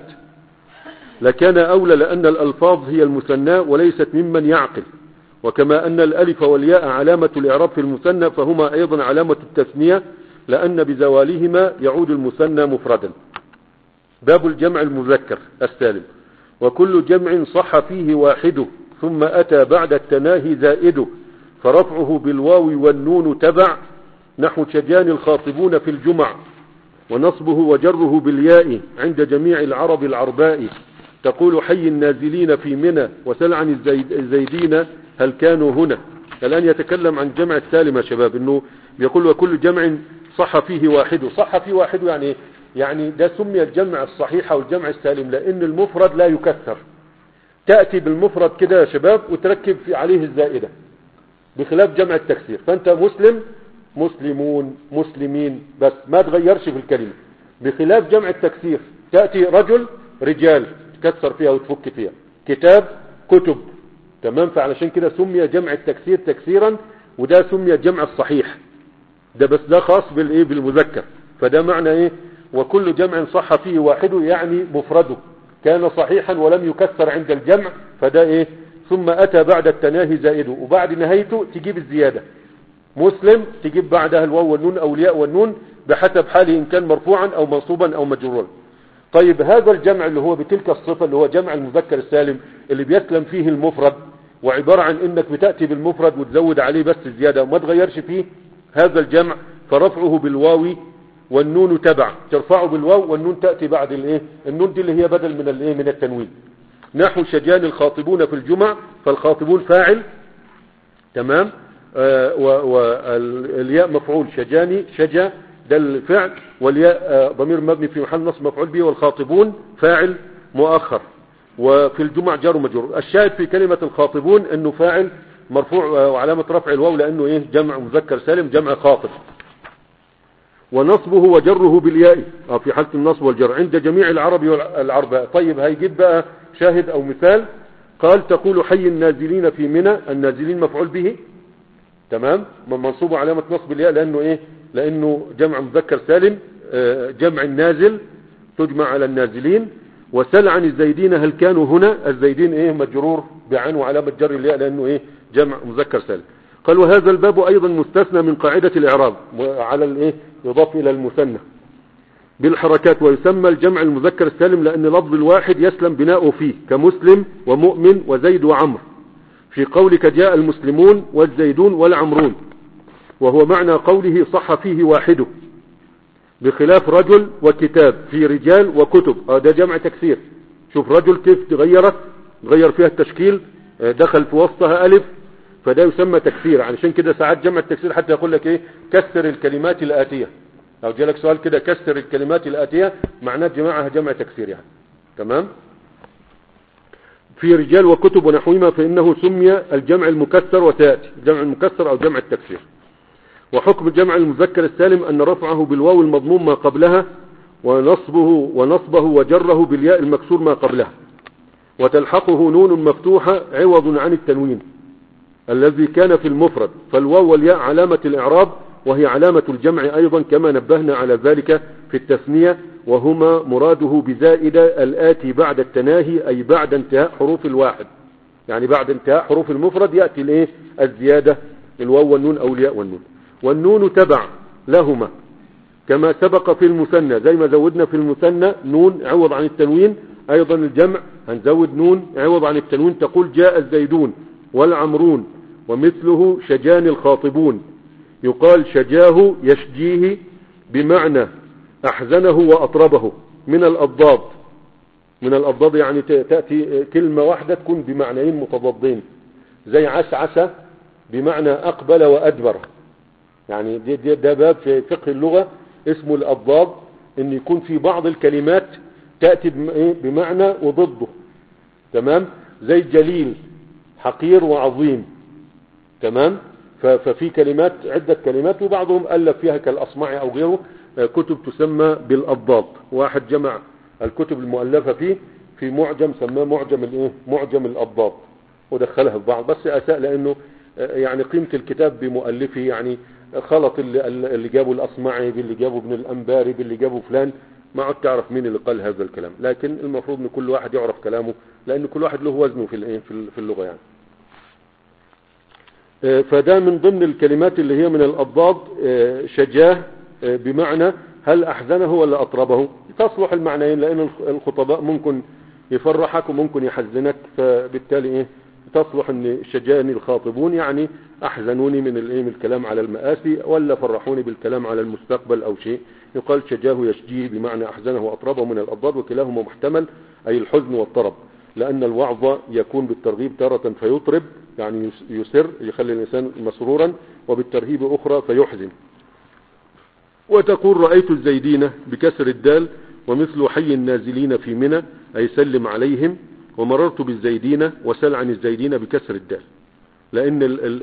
لكان أولى، لأن الألفاظ هي المثنى وليست ممن يعقل. وكما أن الألف والياء علامة الإعراب في المثنى فهما أيضا علامة التثنية، لأن بزوالهما يعود المثنى مفردا. باب الجمع المذكر السالم. وكل جمع صح فيه واحد ثم أتى بعد التناهي زائد، فرفعه بالواو والنون تبع، نحو شجان الخاطبون في الجمع، ونصبه وجره بالياء عند جميع العرب العرباء. تقول حي النازلين في منى وسل عن الزيدين هل كانوا هنا. الآن يتكلم عن جمع السالم يا شباب، انه بيقول وكل جمع صح فيه واحد. صح فيه واحد يعني يعني ده سمي الجمع الصحيح او الجمع السالم، لان المفرد لا يكثر. تأتي بالمفرد كده يا شباب وتركب في عليه الزائدة، بخلاف جمع التكسير. فانت مسلم مسلمون مسلمين بس ما تغيرش في الكلمة، بخلاف جمع التكسير تأتي رجل رجال تكسر فيها وتفك فيها، كتاب كتب. تمام. فعلشان كده سمي جمع التكسير تكسيرا، وده سمي الجمع الصحيح، ده بس ده خاص بالايه بالمذكر. فده معنى ايه وكل جمع صح فيه واحد، يعني مفرده كان صحيحا ولم يكسر عند الجمع، فده ايه ثم اتى بعد التناهي زائده، وبعد نهايته تجيب الزيادة. مسلم تجيب بعدها الواو والنون او الياء والنون بحسب حاله ان كان مرفوعا او منصوبا او مجرورا. طيب هذا الجمع اللي هو بتلك الصفة اللي هو جمع المذكر السالم اللي بيسلم فيه المفرد، وعبارة عن انك بتأتي بالمفرد وتزود عليه بس الزيادة وما تغيرش فيه، هذا الجمع فرفعه بالواو والنون تبع، ترفعه بالواو والنون تأتي بعد الايه النون دي اللي هي بدل من الايه من التنوين. نحو شجان الخاطبون في الجمع، فالخاطبون فاعل. تمام. آه والياء مفعول، شجاني شجا ده الفعل، والياء آه ضمير مبني في محل نصب مفعول به، والخاطبون فاعل مؤخر، وفي الجمع جار ومجرور. الشاهد في كلمة الخاطبون انه فاعل مرفوع وعلامة رفع الواو لانه ايه جمع مذكر سالم جمع خاطب. ونصبه وجره بالياء في حالة النصب والجر عند جميع العرب والعرباء. طيب هيجيب بقى شاهد او مثال. قال تقول حي النازلين في منى، النازلين مفعول به. تمام. منصوب علامة نصب الياء لانه ايه لانه جمع مذكر سالم، جمع النازل تجمع على النازلين. وسل عن الزيدين هل كانوا هنا، الزيدين ايه مجرور بعن وعلامة جر الياء لانه ايه جمع مذكر سالم. قال وهذا الباب ايضا مستثنى من قاعدة الاعراب على الايه يضاف الى المثنى بالحركات، ويسمى الجمع المذكر السالم لان لفظ الواحد يسلم بناؤه فيه، كمسلم ومؤمن وزيد وعمر، في قولك جاء المسلمون والزيدون والعمرون، وهو معنى قوله صح فيه واحده، بخلاف رجل وكتاب في رجال وكتب. اه ده جمع تكسير. شوف رجل كيف تغيرت غير فيها التشكيل، دخل في وسطها ألف، فده يسمى تكسير. علشان كده ساعات جمع التكسير حتى يقول لك ايه كسر الكلمات الآتية، لو جالك سؤال كده كسر الكلمات الآتية معناه جماعها جمع تكسير يعني. تمام. في رجال وكتب ونحوهما فإنه سمي الجمع المكسر، وسيأتي الجمع المكسر أو جمع التكسير. وحكم الجمع المذكر السالم أن رفعه بالواو المضموم ما قبلها، ونصبه ونصبه وجره بالياء المكسور ما قبلها. وتلحقه نون مفتوحة عوض عن التنوين الذي كان في المفرد، فالواو والياء علامة الإعراب وهي علامة الجمع أيضا كما نبهنا على ذلك في التثنية، وهما مراده بزائدة الآتي بعد التناهي أي بعد انتهاء حروف الواحد، يعني بعد انتهاء حروف المفرد يأتي الايه الزيادة الواو والنون أو الياء والنون. والنون تبع لهما كما سبق في المثنى، زي ما زودنا في المثنى نون عوض عن التنوين، أيضا الجمع هنزود نون عوض عن التنوين، تقول جاء الزيدون والعمرون، ومثله شجان الخاطبون. يقال شجاه يشجيه بمعنى أحزنه وأطربه من الأضداد، من الأضداد يعني تأتي كلمة واحدة تكون بمعنيين متضادين، زي عسعس بمعنى أقبل وأدبر، يعني ده باب في فقه اللغة اسمه الأضداد، ان يكون في بعض الكلمات تأتي بمعنى وضده، تمام، زي جليل حقير وعظيم، تمام. ففي كلمات عدة كلمات وبعضهم ألف فيها كالأصمعي أو غيره كتب تسمى بالأضداد، واحد جمع الكتب المؤلفة فيه في معجم سماه معجم الايه معجم الأضداد ودخلها في بعض، بس أساء لأنه يعني قيمة الكتاب بمؤلفه، يعني خلط اللي, اللي جابه الأصمعي باللي جابه ابن الأنباري باللي جابه فلان، ما عاد تعرف مين اللي قال هذا الكلام، لكن المفروض ان كل واحد يعرف كلامه لأن كل واحد له وزنه في الايه في اللغة يعني. فده من ضمن الكلمات اللي هي من الأضداد. شجاه بمعنى هل أحزنه ولا أطربه، تصلح المعنيين، لأن الخطباء ممكن يفرحك وممكن يحزنك، فبالتالي إيه تصلح ان شجاني الخاطبون يعني أحزنوني من الايه من الكلام على المآسي، ولا فرحوني بالكلام على المستقبل أو شيء. يقال شجاه يشجيه بمعنى أحزنه وأطربه من الأضداد، وكلاهما محتمل أي الحزن والطرب، لأن الوعظ يكون بالترغيب تارة فيطرب يعني يسر يخلي الإنسان مسرورا، وبالترهيب أخرى فيحزن. وتقول رأيت الزيدين بكسر الدال، ومثل حي النازلين في منى أي سلم عليهم، ومررت بالزيدين وسل عن الزيدين بكسر الدال، لأن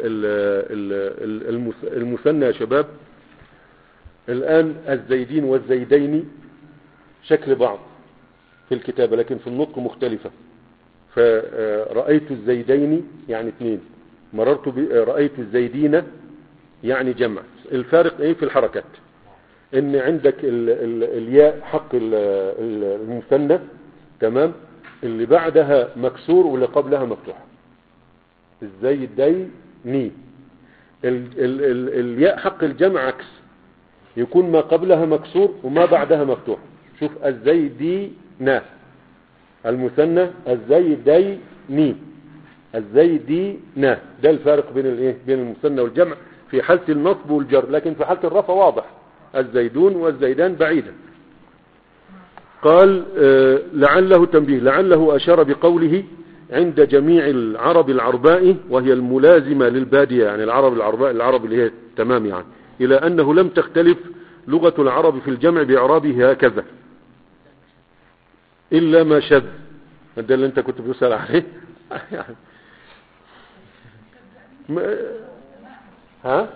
المثنى يا شباب الآن الزيدين والزيدين شكل بعض في الكتابة لكن في النطق مختلفة. فرأيت الزيدين يعني اثنين، مررت رأيت الزيدين يعني جمع. الفارق ايه في الحركات، ان عندك ال ال الياء حق المثنى تمام، اللي بعدها مكسور واللي قبلها مفتوح، الزيدين. ال ال ال الياء حق الجمع عكس، يكون ما قبلها مكسور وما بعدها مفتوح. شوف الزيدين المثنى الزيدين الزيدين، ده الفارق بين الايه بين المثنى والجمع في حالة النصب والجر، لكن في حالة الرفع واضح الزيدون والزيدان بعيدا. قال آه لعله تنبيه، لعله أشار بقوله عند جميع العرب العرباء وهي الملازمة للبادية، يعني العرب العرباء العرب اللي هي تمام يعني، إلى أنه لم تختلف لغة العرب في الجمع بإعرابه هكذا إلا ما شذ. ده اللي انت كنت بتسأل عليه يعني ها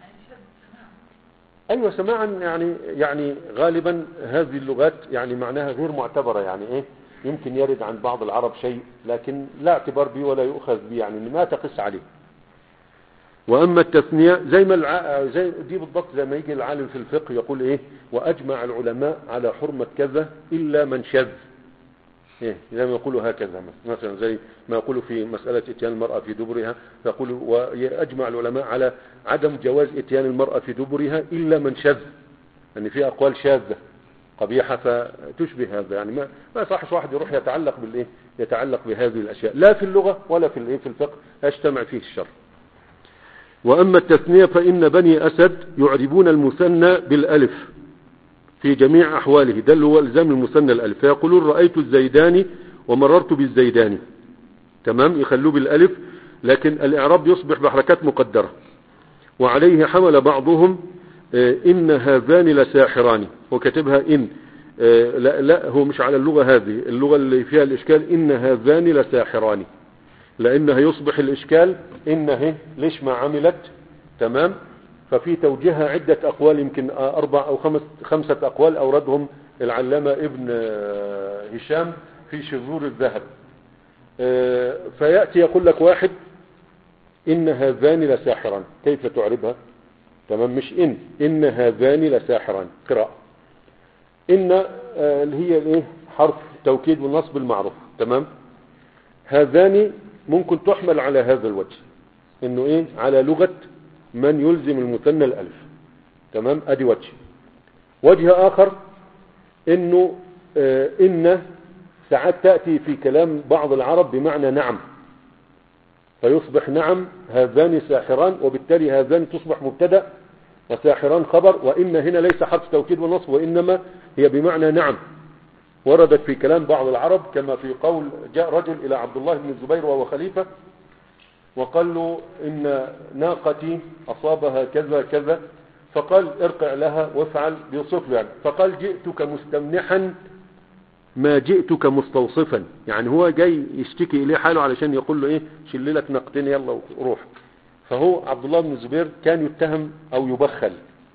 ايوه سماعا، يعني يعني غالبا هذه اللغات يعني معناها غير معتبرة، يعني ايه يمكن يرد عن بعض العرب شيء لكن لا اعتبار به ولا يؤخذ به، يعني ما تقس عليه. واما التثنية زي ما الع... زي دي بالضبط زي ما يجي العالم في الفقه يقول ايه واجمع العلماء على حرمة كذا الا من شذ، إيه زي ما يقولوا هكذا مثلا، زي ما يقولوا في مسألة اتيان المرأة في دبرها، يقولوا ويجمع العلماء على عدم جواز اتيان المرأة في دبرها إلا من شذ، يعني في أقوال شاذة قبيحة فتشبه هذا، يعني ما ما صحش واحد يروح يتعلق بالإيه يتعلق بهذه الأشياء لا في اللغة ولا في الإيه في الفقه يجتمع فيه الشر. وأما التثنية فإن بني أسد يعربون المثنى بالألف في جميع أحواله، ده اللي هو الزام المثنى الألف، فيقولون رأيت الزيداني ومررت بالزيداني، تمام، يخلوه بالألف لكن الإعراب يصبح بحركات مقدرة. وعليه حمل بعضهم إن هذان لساحران، وكتبها إن لا, لا هو مش على اللغة هذه، اللغة اللي فيها الإشكال إن هذان لساحران، لأنها يصبح الإشكال إنه ليش ما عملت، تمام. ففي توجيهها عدة أقوال، يمكن أربع أو خمس خمسة أقوال أوردهم العلامة ابن هشام في شذور الذهب، آه فيأتي يقول لك واحد إن هذان لساحران، كيف تعربها؟ تمام، مش إن إن هذان لساحران قراءة. إن آه اللي هي الايه حرف توكيد والنصب المعروف. تمام. هذان ممكن تحمل على هذا الوجه، إنه إيه على لغة من يلزم المثنى الألف. تمام. أدي وجه. وجه آخر إنه آه إن ساعات تأتي في كلام بعض العرب بمعنى نعم، فيصبح نعم هذان ساحران، وبالتالي هذان تصبح مبتدأ وساحران خبر، وإن هنا ليس حرف توكيد ونصب، وإنما هي بمعنى نعم. وردت في كلام بعض العرب كما في قول جاء رجل إلى عبد الله بن الزبير وهو خليفة وقال له إن ناقتي أصابها كذا كذا، فقال ارقع لها وافعل بيوصف يعني، فقال جئتك مستمنحا ما جئتك مستوصفا، يعني هو جاي يشتكي إليه حاله علشان يقول له إيه شل لك ناقتين يلا وروح. فهو عبد الله بن الزبير كان يتهم أو يبخل،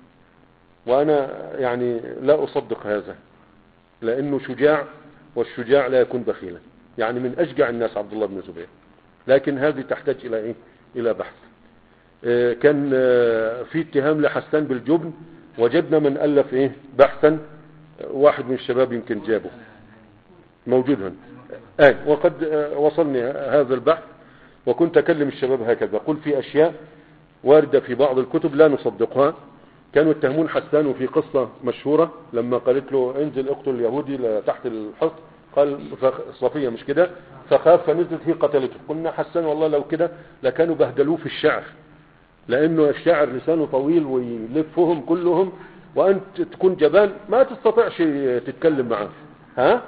وأنا يعني لا أصدق هذا، لأنه شجاع، والشجاع لا يكون بخيلا، يعني من أشجع الناس عبد الله بن الزبير، لكن هذه تحتاج إلى إيه إلى بحث. آه كان آه في اتهام لحسان بالجبن، وجدنا من ألف إيه بحثا، واحد من الشباب يمكن جابه موجود هنا. آه وقد آه وصلني هذا البحث، وكنت أكلم الشباب هكذا، قل في أشياء واردة في بعض الكتب لا نصدقها. كانوا يتهمون حسان في قصة مشهورة لما قالت له انزل اقتل اليهودي تحت الحصن، قال صفية مش كده، فخاف فنزلت هي قتلته. قلنا حسان والله لو كده لكانوا بهدلوه في الشعر، لأنه الشاعر لسانه طويل ويلفهم كلهم، وأنت تكون جبان ما تستطيعش تتكلم معه. ها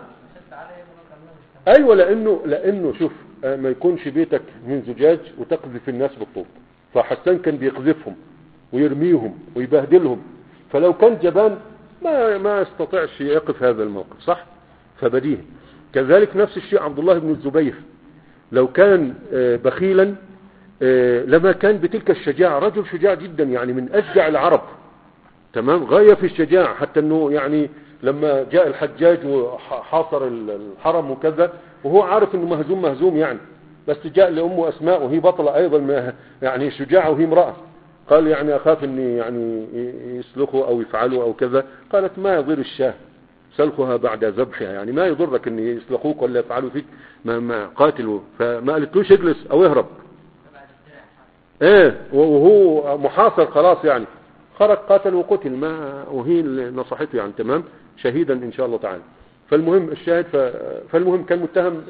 أيوة، لأنه لأنه شوف ما يكونش بيتك من زجاج وتقذف الناس بالطوب، فحسان كان بيقذفهم ويرميهم ويبهدلهم، فلو كان جبان ما ما استطيعش يقف هذا الموقف، صح؟ فبديه. كذلك نفس الشيء عبد الله بن الزبير، لو كان بخيلا لما كان بتلك الشجاعة، رجل شجاع جدا يعني من أشجع العرب. تمام، غاية في الشجاعة، حتى أنه يعني لما جاء الحجاج وحاصر الحرم وكذا، وهو عارف أنه مهزوم مهزوم يعني، بس جاء لأمه أسماء وهي بطلة أيضا يعني شجاعة وهي امرأة، قال يعني أخاف أني يعني يسلخوا أو يفعلوا أو كذا، قالت ما يضر الشاه سلخها بعد ذبحها، يعني ما يضرك أن يسلخوك ولا يفعلوا فيك ما, ما قاتلوا، فما قالتلوش اجلس أو اهرب. ايه وهو محاصر خلاص يعني، خرج قاتل وقتل، ما وهي اللي نصحته يعني. تمام، شهيدا إن شاء الله تعالى. فالمهم الشاهد ف... فالمهم كان متهم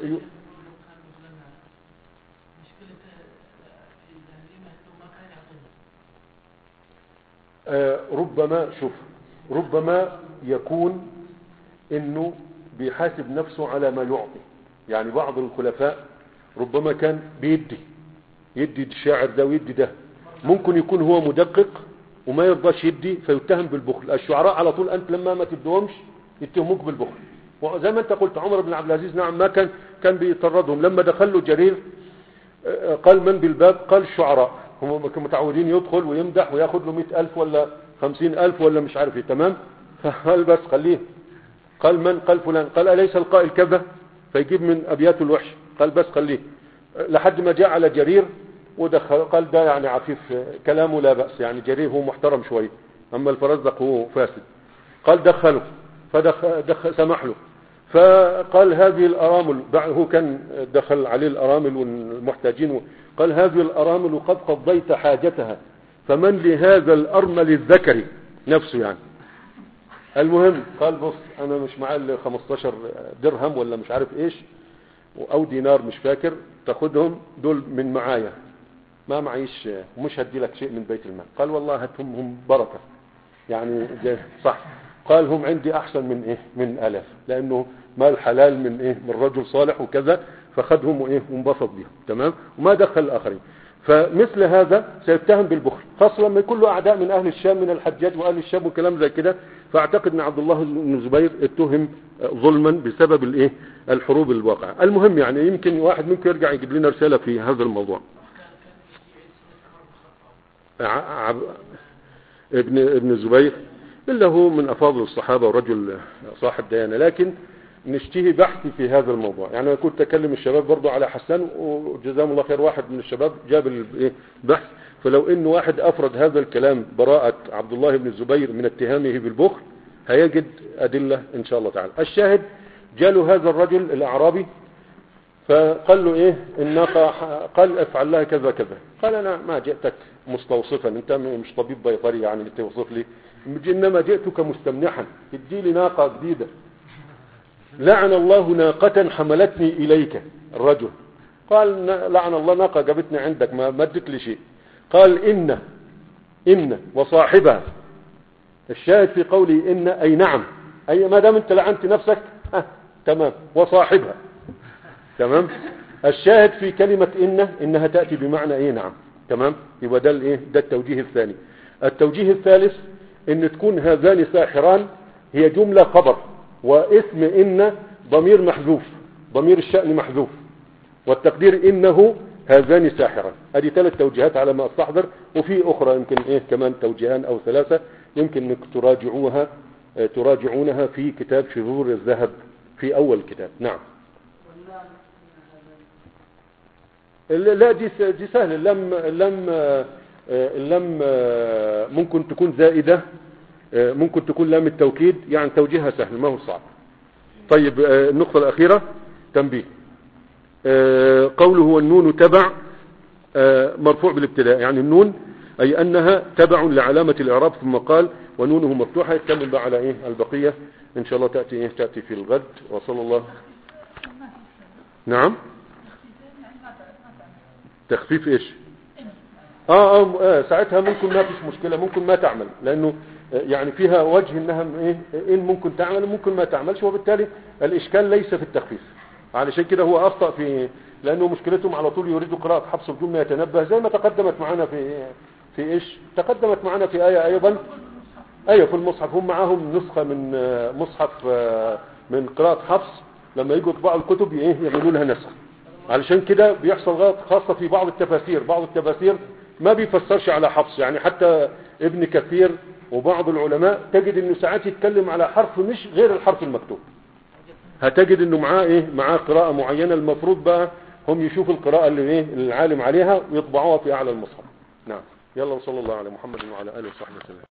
آه ربما شوف ربما يكون انه بيحاسب نفسه على ما يعطي، يعني بعض الخلفاء ربما كان بيدي يدي الشاعر ده ويدي ده، ممكن يكون هو مدقق وما يرضاش يدي فيتهم بالبخل. الشعراء على طول انت لما ما تدوهمش يتهموك بالبخل، وزي ما انت قلت عمر بن عبد العزيز نعم ما كان كان بيطردهم، لما دخل له جرير قال من بالباب، قال الشعراء، هم متعودين يدخل ويمدح وياخد له مئة ألف ولا خمسين ألف ولا مش عارف ايه. تمام، فقال بس خليه، قال من، قال فلان، قال أليس القائل كذا، فيجيب من أبيات الوحش، قال بس خليه، لحد ما جاء على جرير ودخل، قال ده يعني عفيف كلامه لا بأس، يعني جرير هو محترم شوي، أما الفرزدق هو فاسد، قال دخله، فدخل دخل سمح له، فقال هذه الأرامل، هو كان دخل عليه الأرامل والمحتاجين، قال هذه الأرامل قد قضيت حاجتها، فمن لهذا الأرمل الذكري نفسه يعني. المهم قال بص أنا مش معاه ال خمستاشر درهم ولا مش عارف إيش أو دينار مش فاكر، تاخدهم دول من معايا، ما معيش ومش هدي لك شيء من بيت المال. قال والله هاتهم هم بركة يعني صح، قال هم عندي أحسن من إيه من آلاف، لأنه مال حلال من إيه من رجل صالح وكذا، فخدهم وإيه وانبسط بهم. تمام، وما دخل الآخرين. فمثل هذا سيتهم بالبخل، خاصة لما يكون له أعداء من أهل الشام من الحجاج وأهل الشام وكلام زي كده. فأعتقد أن عبد الله بن الزبير اتهم ظلما بسبب الإيه الحروب الواقعة. المهم يعني يمكن واحد منكم يرجع يجيب لنا رسالة في هذا الموضوع. ابن ابن الزبير إلا هو من أفاضل الصحابة ورجل صاحب ديانة، لكن نشتهي بحثي في هذا الموضوع. يعني انا كنت اكلم الشباب برضو على حسان، وجزاهم الله خير واحد من الشباب جاب البحث، فلو ان واحد افرد هذا الكلام براءة عبد الله بن الزبير من اتهامه بالبخل هيجد ادلة ان شاء الله تعالى. الشاهد جاله هذا الرجل الاعرابي فقال له ايه الناقة، قال افعل لها كذا كذا. قال انا ما جئتك مستوصفا، انت مش طبيب بيطري يعني توصف لي، انما جئتك مستمنحا، ادي لي ناقة جديدة. لعن الله ناقة حملتني اليك. الرجل قال لعن الله ناقة جابتني عندك ما مدت لي شيء. قال ان ان وصاحبها. الشاهد في قولي ان اي نعم، اي ما دام انت لعنت نفسك ها تمام، وصاحبها تمام. الشاهد في كلمة ان انها تأتي بمعنى ايه نعم تمام. يبقى ده الايه ده التوجيه الثاني. التوجيه الثالث ان تكون هذان ساحران هي جملة خبر، واسم ان ضمير محذوف، ضمير الشأن محذوف، والتقدير انه هذان ساحران. ادي ثلاث توجيهات على ما استحضر، وفي اخرى يمكن ايه كمان توجيهان او ثلاثة يمكن انك تراجعوها تراجعونها في كتاب شذور الذهب في اول الكتاب. نعم. لا دي دي سهله. اللم اللم اللم ممكن تكون زائده، ممكن تكون لام التوكيد، يعني توجيهها سهل ما هو صعب. طيب النقطه الاخيره تنبيه. قوله والنون تبع مرفوع بالابتداء، يعني النون اي انها تبع لعلامه الاعراب، ثم قال ونونه مفتوحه. يتكلم بقى على ايه البقيه ان شاء الله تاتي ايه تاتي في الغد. وصلى الله. نعم تخفيف ايش؟ آه, اه اه ساعتها ممكن ما فيش مشكلة، ممكن ما تعمل، لانه يعني فيها وجه انها ايه ان ممكن تعمل وممكن ما تعملش، وبالتالي الاشكال ليس في التخفيف. علشان كده هو اخطأ في، لانه مشكلتهم على طول يريدوا قراءة حفص بدون ما يتنبه، زي ما تقدمت معنا في في ايش تقدمت معنا في آية ايضا. ايوه في المصحف هم معاهم نسخة من مصحف من قراءة حفص، لما يجوا يطبعوا الكتب ايه يعملوا لها نسخ. علشان كده بيحصل غلط خاصة في بعض التفاسير. بعض التفاسير ما بيفسرش على حفص، يعني حتى ابن كثير وبعض العلماء تجد انه ساعات يتكلم على حرف مش غير الحرف المكتوب، هتجد انه معاه ايه معاه قراءة معينة. المفروض بقى هم يشوفوا القراءة اللي ايه العالم عليها ويطبعوها في اعلى المصحف. نعم. يلا وصلى الله على محمد وعلى اله وصحبه وسلم.